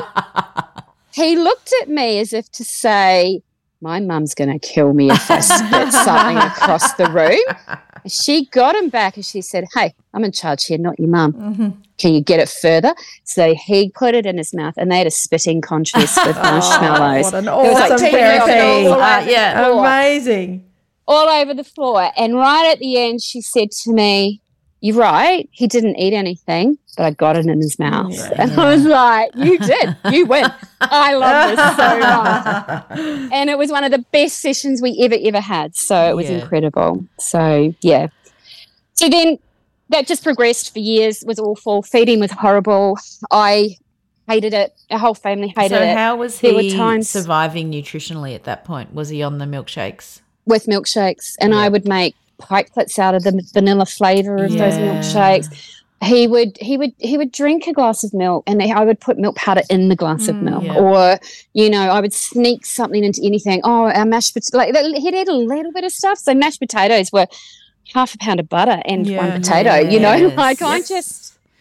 He looked at me as if to say, my mum's going to kill me if I spit something across the room. And she got him back and she said, hey, I'm in charge here, not your mum. Can you get it further? So he put it in his mouth, and they had a spitting contest with marshmallows. What an It was like awesome taking it off therapy. all over Uh, the yeah. floor. Amazing. all over the floor. And right at the end, she said to me, you're right, he didn't eat anything, but I got it in his mouth. And I was like, you did. You win. I love this so much. And it was one of the best sessions we ever, ever had. So it was Yeah. incredible. So, yeah. So then that just progressed for years. It was awful. Feeding was horrible. I hated it. Our whole family hated So it. how was There were he times- surviving nutritionally at that point? Was he on the milkshakes? With milkshakes. And Yeah. I would make pikelets out of the vanilla flavour of those Yeah. milkshakes. He would he would he would drink a glass of milk, and I would put milk powder in the glass of milk, yeah. or you know I would sneak something into anything. Oh, our mashed potatoes, like he'd add a little bit of stuff. So mashed potatoes were half a pound of butter and Yeah. one potato. You know, Yes. like I Yes. just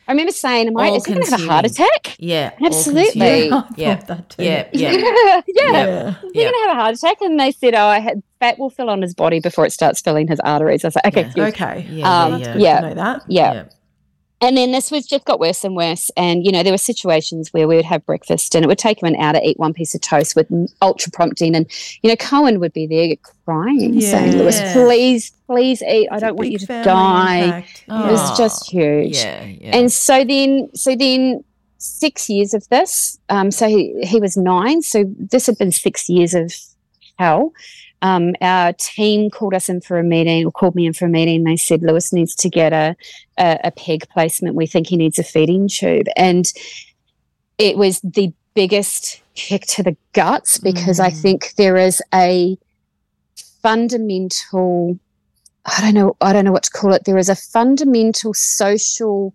I remember saying, "Am I? All Is he going to have a heart consuming. attack?" Yeah, all Absolutely. consuming. I thought Yeah, that too. yeah, yeah. yeah, yeah. Yeah. Is he Yeah. going to have a heart attack? And they said, "Oh, I had fat will fill on his body before it starts filling his arteries." I was like, "Okay, Yeah. phew." Okay. Yeah, Um, yeah, That's yeah. good yeah. to know that. yeah. Yeah. And then this was just got worse and worse. And, you know, there were situations where we would have breakfast and it would take him an hour to eat one piece of toast with ultra prompting. And, you know, Cohen would be there crying, saying, "Lewis, Yeah. please, please eat. I don't want Big you to family die." impact. It was Oh, just huge. Yeah, yeah. And so then, so then six years of this, um, so he, he was nine. So this had been six years of hell. Um, our team called us in for a meeting, or called me in for a meeting. They said, "Lewis needs to get a, a, a peg placement. We think he needs a feeding tube." And it was the biggest kick to the guts because I think there is a fundamental, I don't know, I don't know what to call it. There is a fundamental social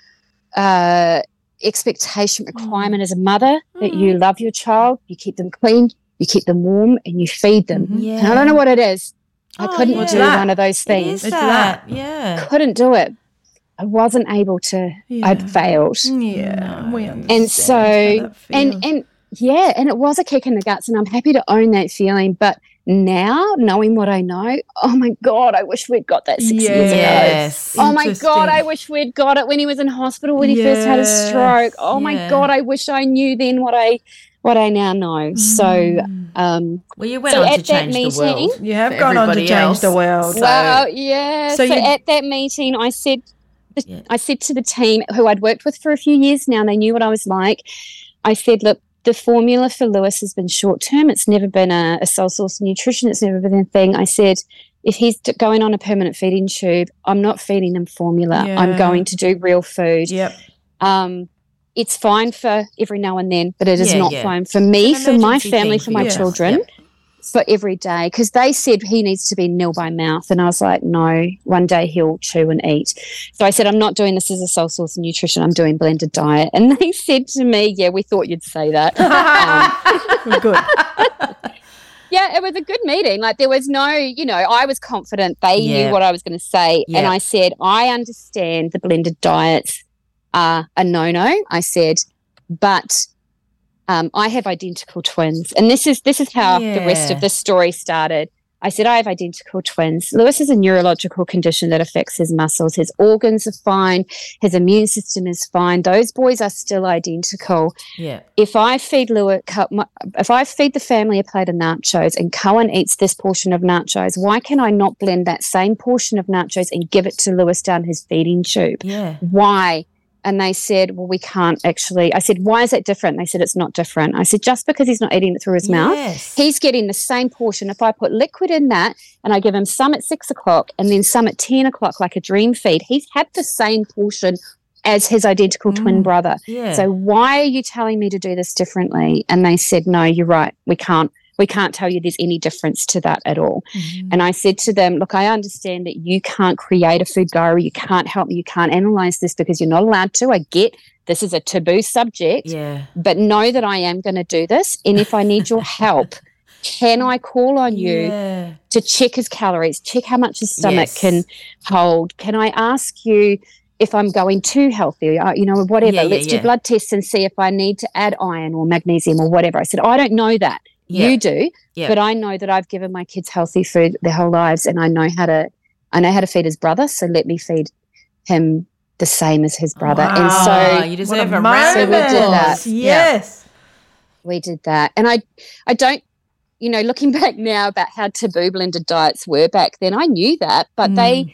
uh, expectation, requirement as a mother that you love your child, you keep them clean, you keep them warm, and you feed them. Yeah. And I don't know what it is. I Oh, couldn't yeah. do that? one of those It things. is It's that. Yeah. Couldn't do it. I wasn't able to. Yeah. I'd failed. Yeah, we understand. And so, how that and feels. and yeah, and it was a kick in the guts, and I'm happy to own that feeling. But now, knowing what I know, oh my God, I wish we'd got that six years ago. Yes. Oh my God, Interesting. I wish we'd got it when he was in hospital, when he first had a Yes. stroke. Oh my Yeah. God, I wish I knew then what I what I now know. So, um, Well, you went So on to at that change the meeting- world. You have for gone on to everybody change else. the world. So- well, yeah. so So, you- at that meeting, I said, Yeah. I said to the team who I'd worked with for a few years now, and they knew what I was like. I said, "Look, the formula for Lewis has been short term. It's never been a, a sole source of nutrition. It's never been a thing." I said, "If he's d- going on a permanent feeding tube, I'm not feeding him formula. I'm Yeah. going to do real food. Yep. Um, it's fine for every now and then, but it is Yeah, not yeah. fine for me, It's for an my emergency family, thing for for my you. children." Yep. For every day, because they said he needs to be nil by mouth, and I was like, no, one day he'll chew and eat. So I said, "I'm not doing this as a sole source of nutrition. I'm doing blended diet." And they said to me, "Yeah, we thought you'd say that." um, Good. yeah, it was a good meeting. Like there was no, you know, I was confident they Yeah. knew what I was going to say, and Yeah. I said, "I understand the blended diets are a no-no." I said, "But." Um, I have identical twins, and this is this is how the rest Yeah. of the story started. I said, "I have identical twins. Lewis has a neurological condition that affects his muscles. His organs are fine. His immune system is fine. Those boys are still identical. Yeah. If I feed Lewis, if I feed the family a plate of nachos and Cohen eats this portion of nachos, why can I not blend that same portion of nachos and give it to Lewis down his feeding tube? Yeah. Why?" And they said, "Well, we can't actually." I said, "Why is that different?" They said, "It's not different." I said, "Just because he's not eating it through his mouth, Yes. he's getting the same portion. If I put liquid in that and I give him some at six o'clock and then some at ten o'clock, like a dream feed, he's had the same portion as his identical twin brother. Yeah. So why are you telling me to do this differently?" And they said, "No, you're right. We can't. We can't tell you there's any difference to that at all." Mm-hmm. And I said to them, "Look, I understand that you can't create a food guru. You can't help me. You can't analyze this because you're not allowed to. I get this is a taboo subject, Yeah. but know that I am going to do this. And if I need your help, can I call on you Yeah. to check his calories, check how much his stomach Yes. can hold? Can I ask you if I'm going too healthy, uh, you know, whatever? Yeah, yeah, Let's yeah. do blood tests and see if I need to add iron or magnesium or whatever." I said, "I don't know that. Yeah. You do, Yeah. but I know that I've given my kids healthy food their whole lives, and I know how to, I know how to feed his brother. So let me feed him the same as his brother." Wow. And so you What deserve a a round of moment. So we did applause. that. Yes. we did that. And I, I don't, you know, looking back now about how taboo blended diets were back then, I knew that, but they,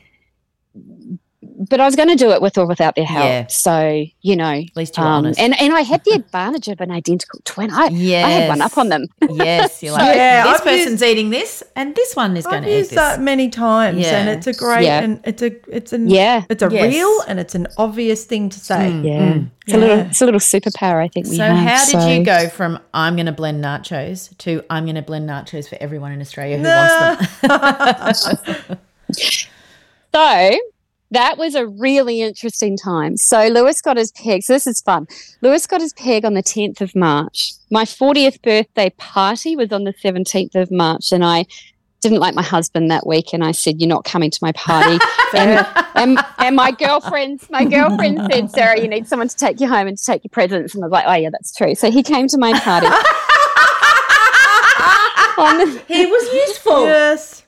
but I was going to do it with or without their help. Yeah. So, you know, At least you're um, honest. and, and I had the advantage of an identical twin. I, I Yes. had one up on them. Yes, you're like, Yeah, this I've person's eating this, and this one is going I've to eat used this. that many times, Yeah. and it's a great Yeah. and it's a it's an Yeah. it's a Yes. real and it's an obvious thing to say. Yeah. It's a little, Yeah. it's a little superpower, I think we So have. how did So- you go from I'm going to blend nachos to I'm going to blend nachos for everyone in Australia who wants them? So that was a really interesting time. So Lewis got his peg. So this is fun. Lewis got his peg on the tenth of March. My fortieth birthday party was on the seventeenth of March, and I didn't like my husband that week, and I said, "You're not coming to my party." and, and and my girlfriends, my girlfriend said, "Sarah, you need someone to take you home and to take your presents." And I was like, "Oh yeah, that's true." So he came to my party. the- He was useful. Yes.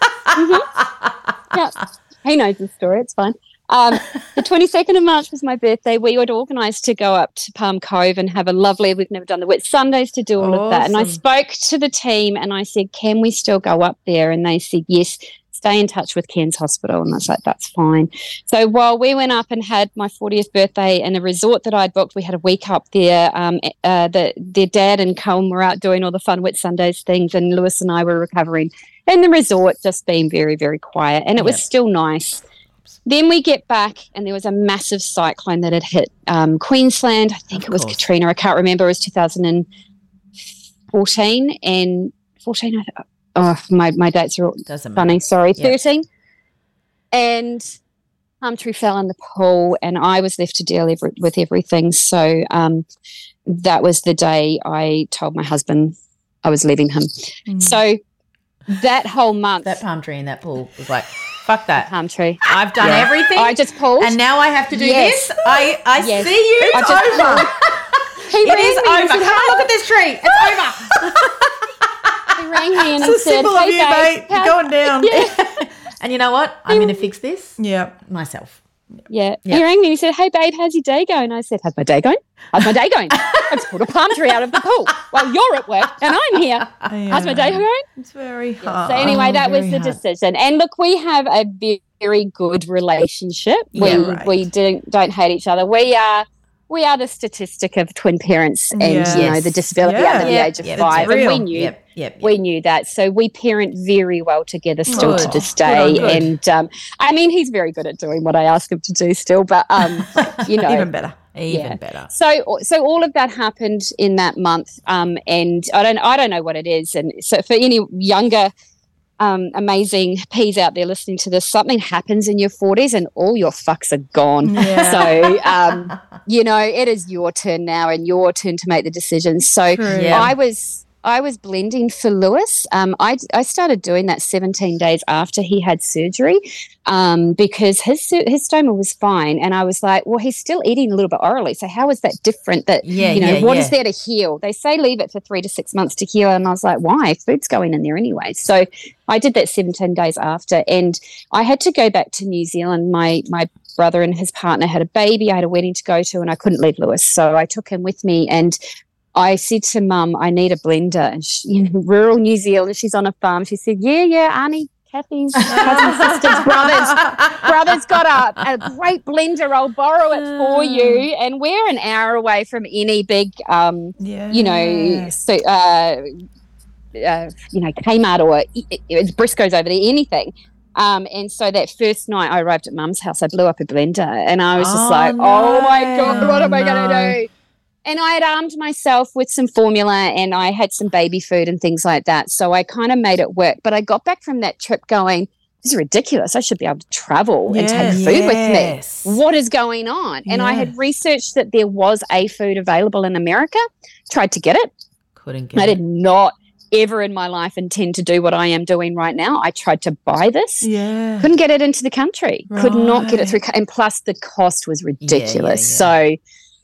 Mm-hmm. Yeah, he knows the story. It's fine. Um, the twenty-second of March was my birthday. We had organised to go up to Palm Cove and have a lovely, we've never done the Whit Sundays to do all of that. And I Awesome. spoke to the team and I said, can we still go up there? And they said, yes, stay in touch with Cairns Hospital. And I was like, that's fine. So while we went up and had my fortieth birthday in a resort that I'd booked, we had a week up there. Um, uh, the, their dad and Colm were out doing all the fun Whit Sundays things, and Lewis and I were recovering in the resort, just being very, very quiet. And it was Yep. still nice. Then we get back and there was a massive cyclone that had hit um, Queensland. I think Of it was course. Katrina. I can't remember. It was two thousand fourteen and fourteen. I th- oh, my, my dates are all Doesn't matter. funny. Sorry, Yeah. thirteen. And palm tree fell in the pool and I was left to deal every, with everything. So um, that was the day I told my husband I was leaving him. Mm. So that whole month, That palm tree in that pool was like, fuck that. palm tree. I've done Yeah. everything. I just pulled. and now I have to do Yes. this. I, I Yes. see you. I It's just over. He It rang is me and over. said, Come and look at this tree. It's over. He rang me and It's a said, symbol of hey, you, babe, mate. You're how- going down. Yeah. And you know what? I'm going to fix this Yeah. myself. Yeah. Yeah. He rang me and he said, hey, babe, how's your day going? I said, how's my day going? How's my day going? I just pulled a palm tree out of the pool while you're at work and I'm here. How's my day going? It's very hard. So anyway, that was Very the hard. decision. And look, we have a very good relationship. We Yeah, right. we don't don't hate each other. We are we are the statistic of twin parents and Yes. you know the disability Yeah. under the Yep, age of yep, five. it's And we real. knew Yep, yep, yep. we knew that. So we parent very well together still to Oh, this good on day. good. And um, I mean, he's very good at doing what I ask him to do still. But um, you know, Even better. Even yeah. better. so, so all of that happened in that month, um, and I don't, I don't know what it is. And so, for any younger, um, amazing P's out there listening to this, something happens in your forties, and all your fucks are gone. Yeah. So, um, you know, it is your turn now, and your turn to make the decisions. So, True. Yeah. I was. I was blending for Lewis. Um, I, I started doing that seventeen days after he had surgery um, because his su- his stoma was fine. And I was like, well, he's still eating a little bit orally. So how is that different that, Yeah, you know, yeah, what yeah. is there to heal? They say leave it for three to six months to heal. And I was like, why? Food's going in there anyway. So I did that seventeen days after. And I had to go back to New Zealand. My, my brother and his partner had a baby. I had a wedding to go to and I couldn't leave Lewis. So I took him with me and I said to Mum, I need a blender. And she, you know, rural New Zealand, she's on a farm. She said, yeah, yeah, Auntie, Kathy's cousin, sisters, brothers, brothers got a, a great blender. I'll borrow it for you. And we're an hour away from any big, um, Yeah. you know, so, uh, uh, you know, Kmart or it, it's Briscoe's over there, anything. Um, and so that first night I arrived at Mum's house, I blew up a blender and I was just Oh, like, no. oh my God, what am I going No. to do? And I had armed myself with some formula and I had some baby food and things like that. So I kind of made it work. But I got back from that trip going, this is ridiculous. I should be able to travel and take Yes. food Yes. with me. What is going on? And I Yeah. had researched that there was a food available in America, tried to get it. Couldn't get I it. did not ever in my life intend to do what I am doing right now. I tried to buy this. Yeah. Couldn't get it into the country. Could not get it Right. through. And plus the cost was ridiculous. yeah. So,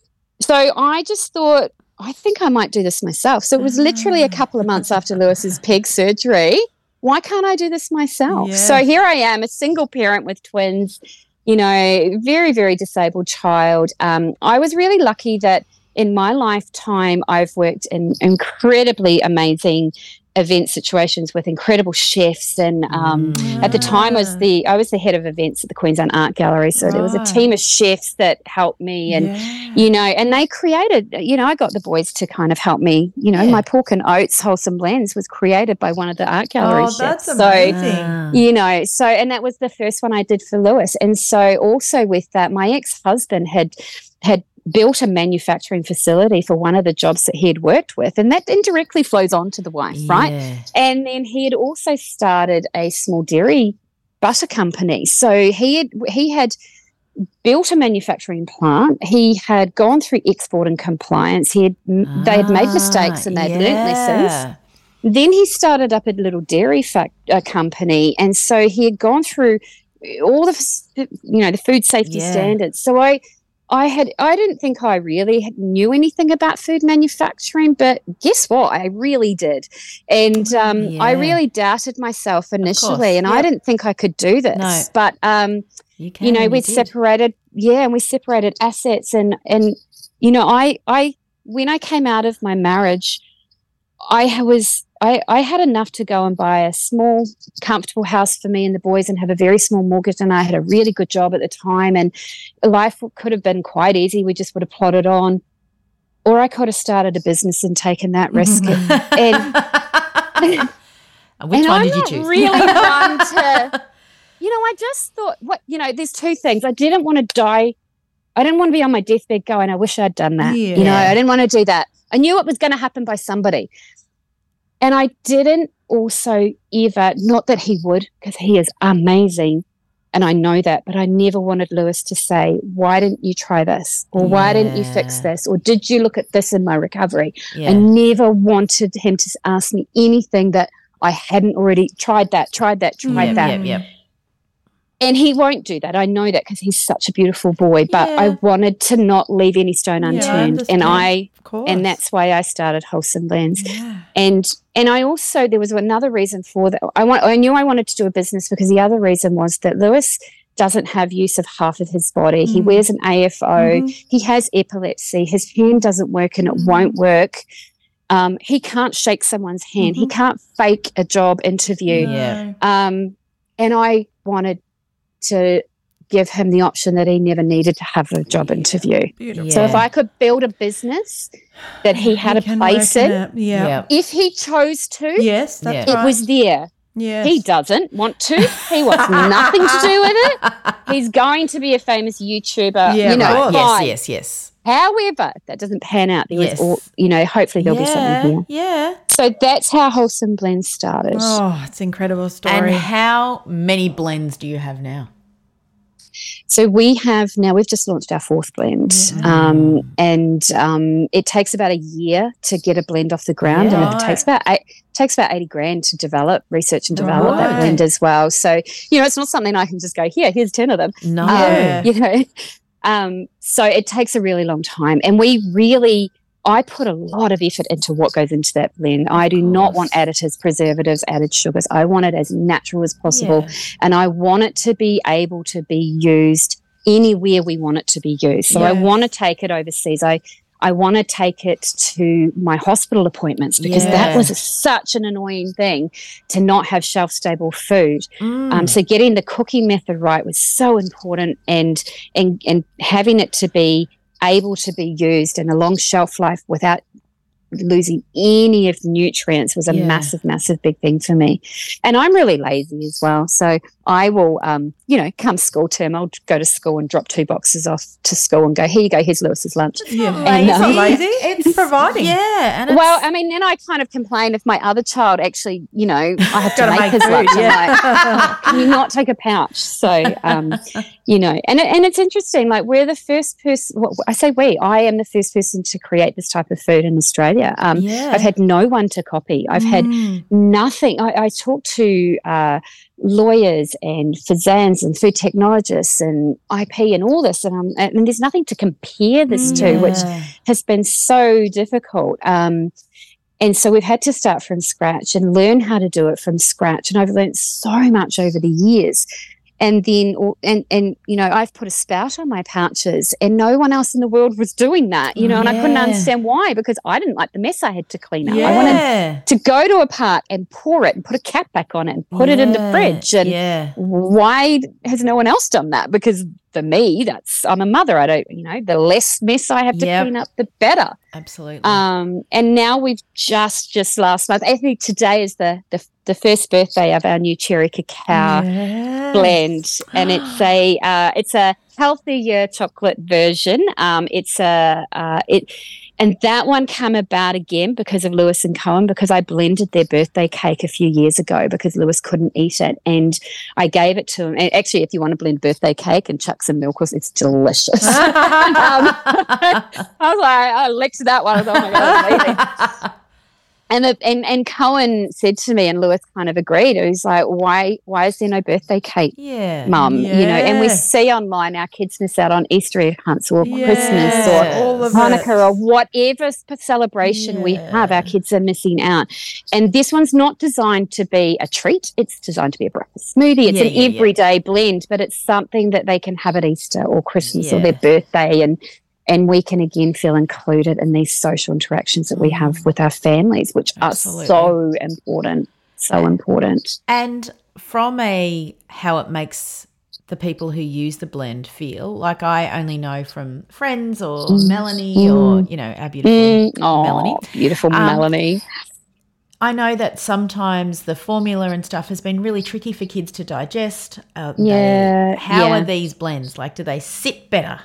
so I just thought, I think I might do this myself. So it was literally a couple of months after Lewis's peg surgery. Why can't I do this myself? Yeah. So here I am, a single parent with twins, you know, very, very disabled child. Um, I was really lucky that in my lifetime, I've worked in incredibly amazing event situations with incredible chefs. And um, at the time, I was the I was the head of events at the Queensland Art Gallery. So there was a Right. team of chefs that helped me, and Yeah. you know, and they created. You know, I got the boys to kind of help me. You know, Yeah. my pork and oats wholesome blends was created by one of the art gallery Oh, chefs. that's So amazing. Ah. you know, so and that was the first one I did for Lewis. And so also with that, my ex-husband had had built a manufacturing facility for one of the jobs that he had worked with, and that indirectly flows on to the wife, right? Yeah. And then he had also started a small dairy butter company. So he had he had built a manufacturing plant. He had gone through export and compliance. He had they had made mistakes and they'd learnt lessons. Ah, then he started up a little dairy fac- uh, company, and so he had gone through all the f- you know the food safety Yeah. standards. So I I had I didn't think I really had- knew anything about food manufacturing, but guess what? I really did, and um, I Yeah. really doubted myself initially, course, and I yep. didn't think I could do this. No. But um, You can. you know, and we did. separated, yeah, and we separated assets, and and you know, I I when I came out of my marriage, I was. I, I had enough to go and buy a small, comfortable house for me and the boys and have a very small mortgage, and I had a really good job at the time, and life could have been quite easy. We just would have plodded on. Or I could have started a business and taken that risk. and And Which and one I'm did you not choose? really one to, you know, I just thought, what, you know, there's two things. I didn't want to die. I didn't want to be on my deathbed going, I wish I'd done that. You know, Yeah. I didn't want to do that. I knew it was going to happen by somebody. And I didn't also ever, not that he would, because he is amazing, and I know that, but I never wanted Lewis to say, why didn't you try this? Or why didn't you fix Yeah. this? Or did you look at this in my recovery? Yeah. I never wanted him to ask me anything that I hadn't already tried that, tried that, tried Yep, that. yep, yep. And he won't do that. I know that because he's such a beautiful boy, but I Yeah. wanted to not leave any stone Yeah, I unturned. understand. and I Of course. and that's why I started Wholesome Blends. Yeah. And and I also, there was another reason for that. I want I knew I wanted to do a business because the other reason was that Lewis doesn't have use of half of his body. He Mm. wears an A F O. Mhm. He has epilepsy. His hand doesn't work and it Mm. won't work. Um, he can't shake someone's hand. He Mhm. can't fake a job interview. Yeah. Um, and I wanted to give him the option that he never needed to have a job interview. Beautiful. So if Yeah. I could build a business that he had He a can place work in, it. Yeah. Yeah. if he chose to, Yes, that's Yeah. it right. was there. Yes. He doesn't want to. He wants nothing to do with it. He's going to be a famous YouTuber, Yeah, you know, right. Yes, fine. yes, yes. However, that doesn't pan out. There Yes. is, all, you know, hopefully there'll be yeah. something here. Yeah. So that's how Wholesome Blend started. Oh, it's an incredible story. And how many blends do you have now? So we have now, we've just launched our fourth blend, um, and um, it takes about a year to get a blend off the ground, and Right. it takes about eight, takes about eighty grand to develop, research and develop that Right. blend as well. So you know, it's not something I can just go here. Here's ten of them. No. Um, Yeah. you know, um, so it takes a really long time, and we really. I put a lot of effort into what goes into that blend. I do not want additives, preservatives, added sugars. I want it as natural as possible. Yeah. And I want it to be able to be used anywhere we want it to be used. So I Yes. want to take it overseas. I, I want to take it to my hospital appointments because Yeah. that was such an annoying thing to not have shelf-stable food. Mm. Um, so getting the cooking method right was so important, and and and having it to be able to be used and a long shelf life without losing any of the nutrients was a Yeah. massive, massive big thing for me. And I'm really lazy as well. So I will, um, you know, come school term, I'll go to school and drop two boxes off to school and go, here you go, here's Lewis's lunch. yeah. And, It's not um, lazy. It's providing. Yeah. And it's, Well, I mean, then I kind of complain if my other child actually, you know, I have to Gotta make, make his food, lunch. I'm yeah. like, can you not take a pouch? So, um, you know, and it- and it's interesting. Like we're the first person. Well, I say we. I am the first person to create this type of food in Australia. Um, Yeah. I've had no one to copy. I've had Mm. nothing. I, I talked to uh, lawyers and physicians and food technologists and I P and all this, and, um, and there's nothing to compare this to, which Yeah. has been so difficult. Um, and so we've had to start from scratch and learn how to do it from scratch. And I've learned so much over the years. And then, and, and, you know, I've put a spout on my pouches and no one else in the world was doing that, you know, and I couldn't Yeah. understand why, because I didn't like the mess I had to clean up. I wanted Yeah. to go to a park and pour it and put a cap back on it and put it in the Yeah. fridge. And yeah. why has no one else done that? Because for me, that's, I'm a mother. I don't, you know, the less mess I have to Yep. clean up, the better. Absolutely. Um, and now we've just, just last month, I think today is the, the, the first birthday of our new cherry cacao Yes. blend, and it's a uh, it's a healthier chocolate version. Um, it's a uh, it, and that one came about again because of Lewis and Cohen, because I blended their birthday cake a few years ago because Lewis couldn't eat it, and I gave it to him. And actually, if you want to blend birthday cake and chuck some milk, it's delicious. um, I was like, I licked that one. I was like, oh my god, I'm leaving. And, the, and and Cohen said to me, and Lewis kind of agreed. He was like, "Why why is there no birthday cake, Yeah. Mum?" You know, and we Yes. see online our kids miss out on Easter egg hunts or Yes. Christmas or all of Hanukkah it. or whatever sp- celebration we have. Our kids are missing out, and this one's not designed to be a treat. It's designed to be a breakfast smoothie. It's Yeah, an yeah, yeah. everyday blend, but it's something that they can have at Easter or Christmas or Yeah. their birthday, and. And we can, again, feel included in these social interactions that we have with our families, which Absolutely. are so important, so important. And from a how it makes the people who use the blend feel, like I only know from friends or Melanie or, you know, our beautiful Mm, oh, Melanie. beautiful Um, Melanie. I know that sometimes the formula and stuff has been really tricky for kids to digest. Uh, they- Yeah, how yeah. are these blends? Like, do they sit better?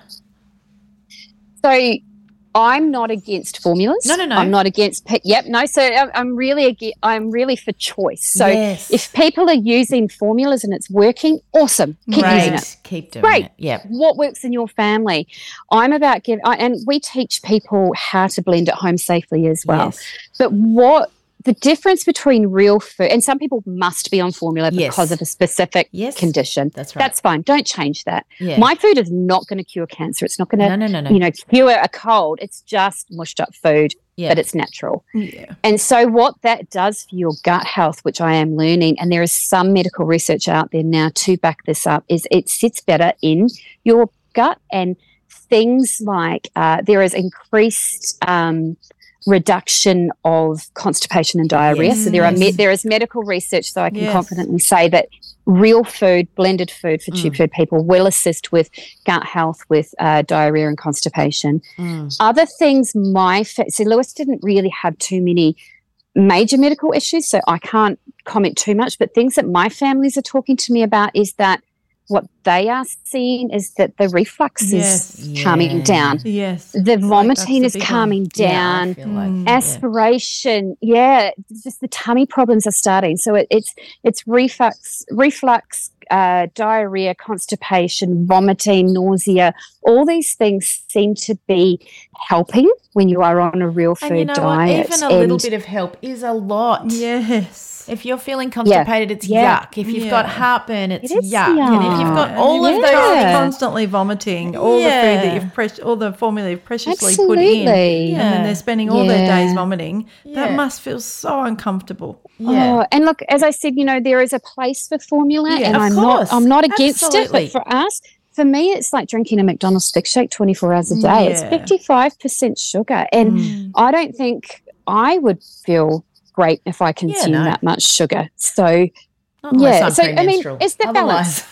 So I'm not against formulas. No, no, no. I'm not against. Pe- yep, no. So I'm- I'm really, ag- I'm really for choice. So Yes. if people are using formulas and it's working, awesome. Keep Great. using it. Keep doing Great. it. Yep. What works in your family? I'm about giving, and we teach people how to blend at home safely as well. Yes. But what the difference between real food, and some people must be on formula Yes. because of a specific Yes. condition. That's right. That's fine. Don't change that. Yeah. My food is not going to cure cancer. It's not going to, No, no, no, no. you know, cure a cold. It's just mushed up food, Yeah. but it's natural. Yeah. And so what that does for your gut health, which I am learning, and there is some medical research out there now to back this up, is it sits better in your gut, and things like uh, there is increased um, reduction of constipation and diarrhea. Yes, So there are me- yes. there is medical research, so I can Yes. confidently say that real food, blended food for tube Mm. food people will assist with gut health, with uh, diarrhea and constipation. Mm. Other things, my fa- so Lewis didn't really have too many major medical issues, so I can't comment too much. But things that my families are talking to me about is that what they are seeing is that the reflux Yes. is calming Yeah. down. Yes. The vomiting the is big one. calming Yeah, I down. feel like, Mm. yeah. Aspiration, yeah, it's just the tummy problems are starting. So it, it's it's reflux, reflux, uh, diarrhea, constipation, vomiting, nausea. All these things seem to be helping when you are on a real food And you know diet. what? Even a little And- bit of help is a lot. Yes. If you're feeling constipated, it's Yeah. yuck. If you've Yeah. got heartburn, it's It is yuck. And if you've got yuck. all And of you're those things, constantly vomiting all the food Yeah. that you've press, all the formula you've preciously put in, Absolutely. and then they're spending all their Yeah. days vomiting. Yeah. That must feel so uncomfortable. yeah. Oh, and look, as I said, you know, there is a place for formula, Yeah, and of I'm course. not, I'm not against Absolutely. it. But for us, for me, it's like drinking a McDonald's Big Shake twenty-four hours a day. It's Yeah. fifty-five percent sugar, and Mm. I don't think I would feel great if I consumed no. that much sugar. So Not unless yeah, I'm so, I mean, premenstrual. it's the Otherwise-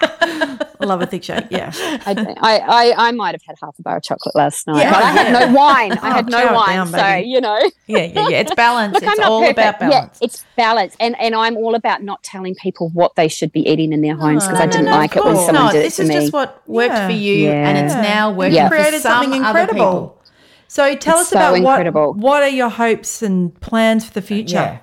I love a thick shake. Yeah. I, I, I, I might have had half a bar of chocolate last night, Yeah. but I had no wine. I Oh, had no chow it wine, down, so baby. you know. yeah, yeah, yeah. It's balance. Look, it's I'm not all perfect. about balance. Yeah, it's balance, and and I'm all about not telling people what they should be eating in their homes because No, I no, didn't no, like of it when course someone not. did it This to is me. just what worked Yeah. for you, and it's Yeah. now And working you for created some something other incredible. people. So tell It's us about so what incredible. what are your hopes and plans for the future? Yeah.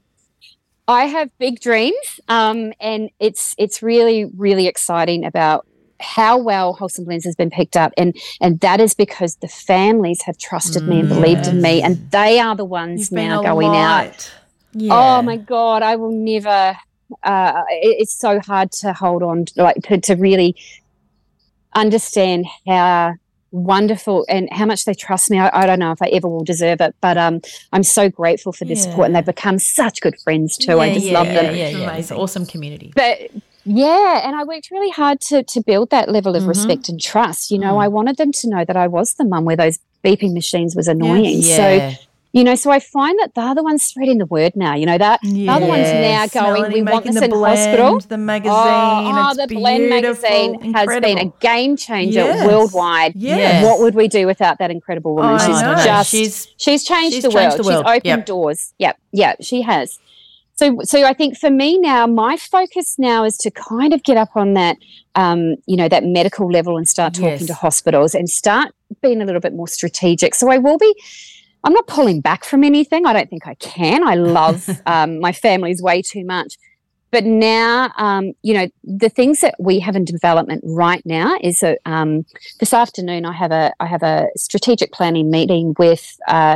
I have big dreams, um, and it's it's really really exciting about how well Wholesome Blends has been picked up, and and that is because the families have trusted me and believed in me, and they are the ones You've been now a going out. light. Yeah. Oh my God, I will never. Uh, it, it's so hard to hold on, to, like to, to really understand how wonderful and how much they trust me. I, I don't know if I ever will deserve it, but um, I'm so grateful for their support, and Yeah. they've become such good friends too. I Yeah, just yeah, love yeah, them. Yeah, yeah, It's It's an amazing. awesome community. But yeah, and I worked really hard to to build that level of Mhm. respect and trust. You know, Mm. I wanted them to know that I was the mum where those beeping machines was annoying. Yeah. So, you know, so I find that they're the ones spreading the word now. You know, that they're the ones Yes. now going, Melanie we want making this the in blend, hospital. the magazine. Oh, it's the Blend beautiful, magazine has been a incredible. game changer Yes. worldwide. Yes. What would we do without that incredible woman? I she's know. just She's she's changed, she's the, changed world. the world. She's opened Yep. doors. Yep, yeah, she has. So, so I think for me now, my focus now is to kind of get up on that, um, you know, that medical level and start talking Yes. to hospitals and start being a little bit more strategic. So I will be. I'm not pulling back from anything. I don't think I can. I love um, my family's way too much. But now, um, you know, the things that we have in development right now is that um, this afternoon I have a I have a strategic planning meeting with uh,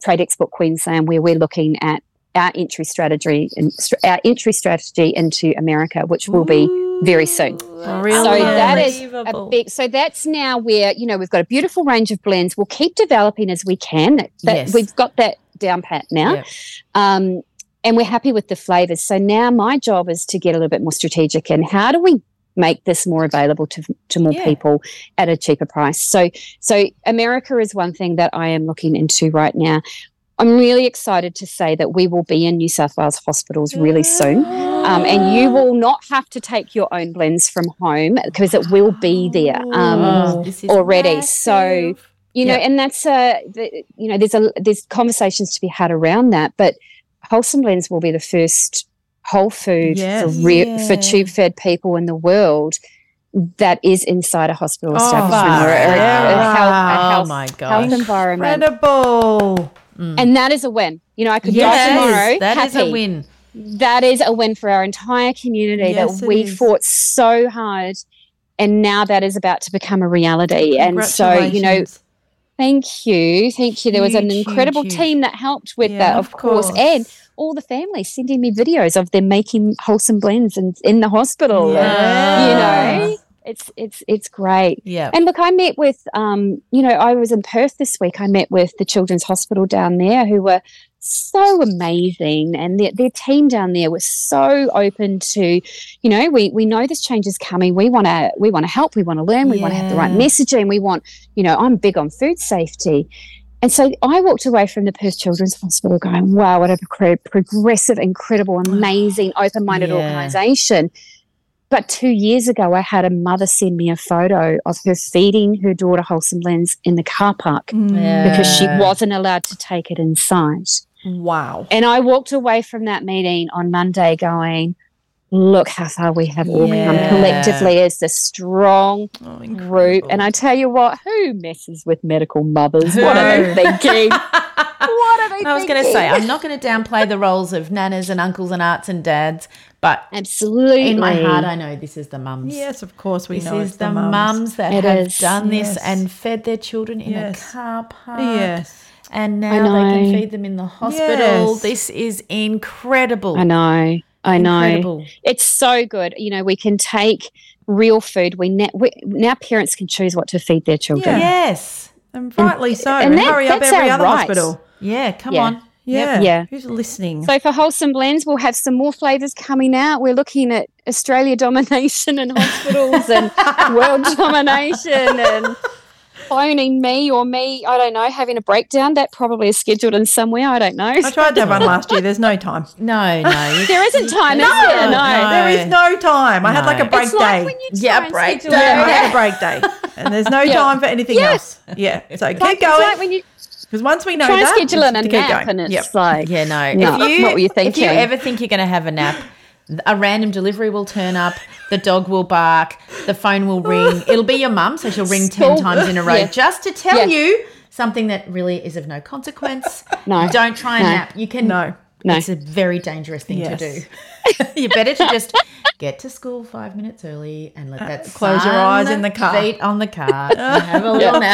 Trade Export Queensland, where we're looking at our entry strategy and our entry strategy into America, which will be very soon. Really? So that is a big. So that's now where, you know, we've got a beautiful range of blends. We'll keep developing as we can. That, Yes. We've got that down pat now, Yep. um, and we're happy with the flavors. So now my job is to get a little bit more strategic in how do we make this more available to to more Yeah. people at a cheaper price. So so America is one thing that I am looking into right now. I'm really excited to say that we will be in New South Wales hospitals really soon. Um, and you will not have to take your own blends from home because it will be there um, Oh, this is already. massive. So, you know, Yeah. and that's, uh, the, you know, there's a there's conversations to be had around that. But Wholesome Blends will be the first whole food Yes. for, re- Yeah. for tube-fed people in the world that is inside a hospital Oh, establishment or a, a, a health, a Oh, health, my gosh. health environment. Incredible. And that is a win. You know, I could Yes, go tomorrow that is happy. a win. That is a win for our entire community Yes, that it we is. fought so hard, and now that is about to become a reality. And so, you know, Congratulations. thank you, thank you. There was an Huge, incredible huge, huge. team that helped with Yeah, that, of of course, course. and all the families sending me videos of them making wholesome blends in, in the hospital. And, you know, it's it's it's great. Yeah. And look, I met with, um, you know, I was in Perth this week. I met with the Children's Hospital down there, who were so amazing, and their, their team down there was so open to, you know, we we know this change is coming. We want to we want to help. We want to learn. We want to have the right Yeah. messaging. We want, you know, I'm big on food safety. And so I walked away from the Perth Children's Hospital going, wow, what a pro- progressive, incredible, amazing, open-minded Yeah. organisation. But two years ago, I had a mother send me a photo of her feeding her daughter Wholesome Blends in the car park Yeah. because she wasn't allowed to take it inside. Wow. And I walked away from that meeting on Monday going, look how far we have all come Yeah. collectively as a strong Oh, group. incredible. And I tell you what, who messes with medical mothers? What are they Who? thinking? What are they I was going to thinking? say, I'm not going to downplay the roles of nanas and uncles and aunts and dads, but Absolutely. in my heart, I know this is the mums. Yes, of course we This know is it's the the mums. mums that It have is. done this Yes. and fed their children in Yes. a car park. Yes. And I now they can know. feed them in the hospital. Yes. This is incredible. I know. I know. Incredible. It's so good. You know, we can take real food. We, na- we now parents can choose what to feed their children. Yeah. Yes. And rightly so. and And, that- hurry up that's every our other right. hospital. Yeah, come Yeah. on. Yeah. Yeah. Who's listening? So for Wholesome Blends, we'll have some more flavours coming out. We're looking at Australia domination in hospitals and world domination and phoning me or me, I don't know, having a breakdown. That probably is scheduled in somewhere. I don't know. I tried to have one last year. There's no time. No, no. you- There isn't time, is No, there? No. no. There is no time. I had like a No. break It's like day. when you try Yeah, and break schedule day. yeah, I a- had a break day. And there's no Yeah. time for anything Yeah. else. Yeah. So Like, keep it's like going. when you Because once we know try and that, schedule in it's a to keep nap going. and it's Yep. like, Yeah, no. No, If you, what were you If you thinking? ever think you're going to have a nap, a random delivery will turn up, the dog will bark, the phone will ring. It'll be your mum, so she'll ring ten So- times in a row Yeah. just to tell Yeah. you something that really is of no consequence. No. Don't try and No. nap. You can. No. No. It's a very dangerous thing Yes. to do. You better to just get to school five minutes early and let that Uh, close your sun eyes in the car. beat on the car and have a little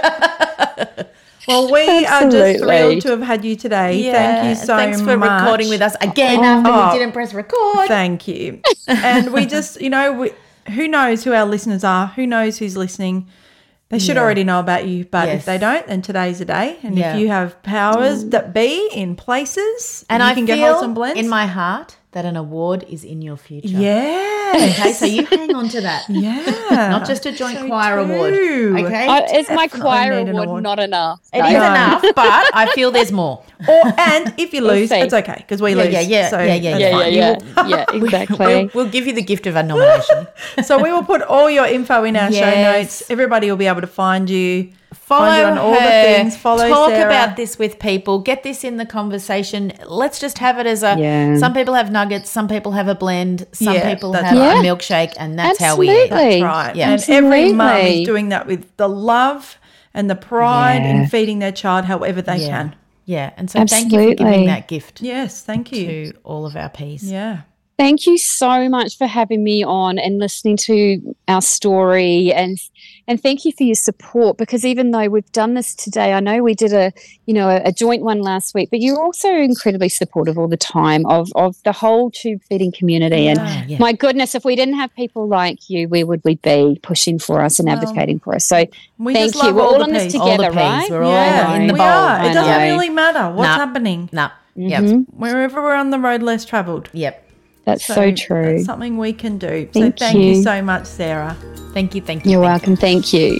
nap. Well, we are just Absolutely. thrilled to have had you today. Yeah, Thank you so Thanks much. for recording with us again Oh. after Oh. we didn't press record. Thank you. And we just, you know, we, who knows who our listeners are? Who knows who's listening? They should Yeah. already know about you, but Yes. if they don't, then today's the day. And Yeah. if you have powers that be in places, And you I can feel get wholesome blends. in my heart that an award is in your future. yeah, Okay, so you hang on to that. yeah, Not just a joint So choir award. too. Okay? Uh, is my Definitely choir need an award, award. not enough? It No. is No. enough, but I feel there's more. Or and if you lose, see. it's okay because we Yeah, lose. yeah, yeah, So yeah, yeah, that's Yeah, yeah, fine. yeah, yeah, exactly. We'll, we'll give you the gift of a nomination. So we will put all your info in our show Yes. notes. Everybody will be able to find you. Follow Find you on all the her, things. Follow talk Sarah. about this with people. Get this in the conversation. Let's just have it as a. Yeah. Some people have nuggets. Some people have a blend. Some Yeah, people that's have right. a milkshake, and that's how we eat. Absolutely. That's right. Yeah. And every mum Absolutely. is doing that with the love and the pride Yeah. in feeding their child however they Yeah, can. yeah. And so thank you for giving Absolutely. that gift Yes, thank you. to all of our peas. Yeah. Thank you so much for having me on and listening to our story, and and thank you for your support, because even though we've done this today, I know we did a you know a, a joint one last week, but you're also incredibly supportive all the time of of the whole tube feeding community. Yeah. And Yeah. my goodness, if we didn't have people like you, where would we be pushing for us and Well, advocating for us? So we thank just you. love We're all all the in this peas. All the together, peas. right? We're all Yeah, in the we bowl. are. I It doesn't know. really matter what's Nah. happening. No. Mhm. Yep. Wherever we're on the road less travelled. Yep. That's so, true. That's something we can do. Thank so thank you. you. so much, Sarah. Thank you. Thank you. You're thank welcome. Thank you.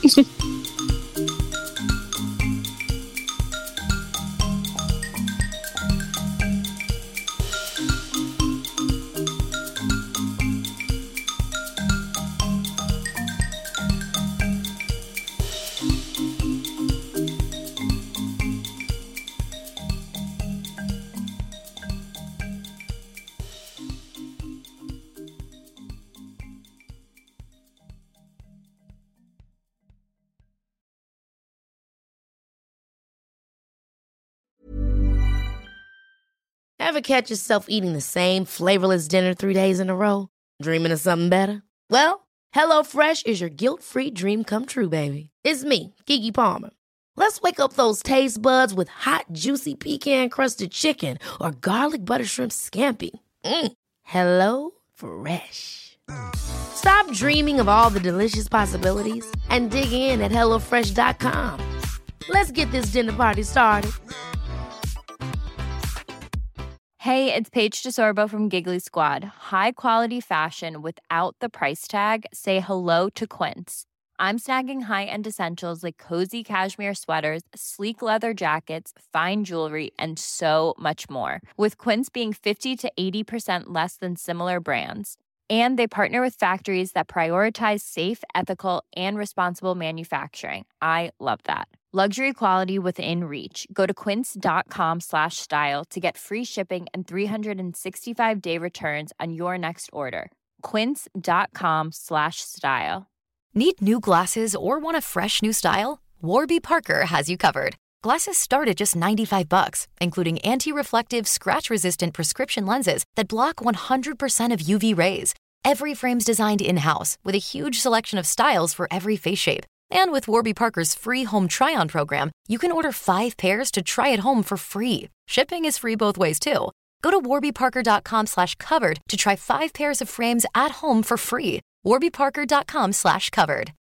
Ever catch yourself eating the same flavorless dinner three days in a row? Dreaming of something better? Well, HelloFresh is your guilt-free dream come true, baby. It's me, Keke Palmer. Let's wake up those taste buds with hot, juicy pecan-crusted chicken or garlic butter shrimp scampi. Mm. Hello Fresh. Stop dreaming of all the delicious possibilities and dig in at hello fresh dot com. Let's get this dinner party started. Hey, it's Paige DeSorbo from Giggly Squad. High quality fashion without the price tag. Say hello to Quince. I'm snagging high-end essentials like cozy cashmere sweaters, sleek leather jackets, fine jewelry, and so much more. With Quince being fifty to eighty percent less than similar brands. And they partner with factories that prioritize safe, ethical, and responsible manufacturing. I love that. Luxury quality within reach. Go to quince.com slash style to get free shipping and three sixty-five day returns on your next order. Quince.com slash style. Need new glasses or want a fresh new style? Warby Parker has you covered. Glasses start at just ninety-five bucks, including anti-reflective, scratch-resistant prescription lenses that block one hundred percent of U V rays. Every frame's designed in-house with a huge selection of styles for every face shape. And with Warby Parker's free home try-on program, you can order five pairs to try at home for free. Shipping is free both ways, too. Go to warbyparker.com slash covered to try five pairs of frames at home for free. warbyparker.com slash covered.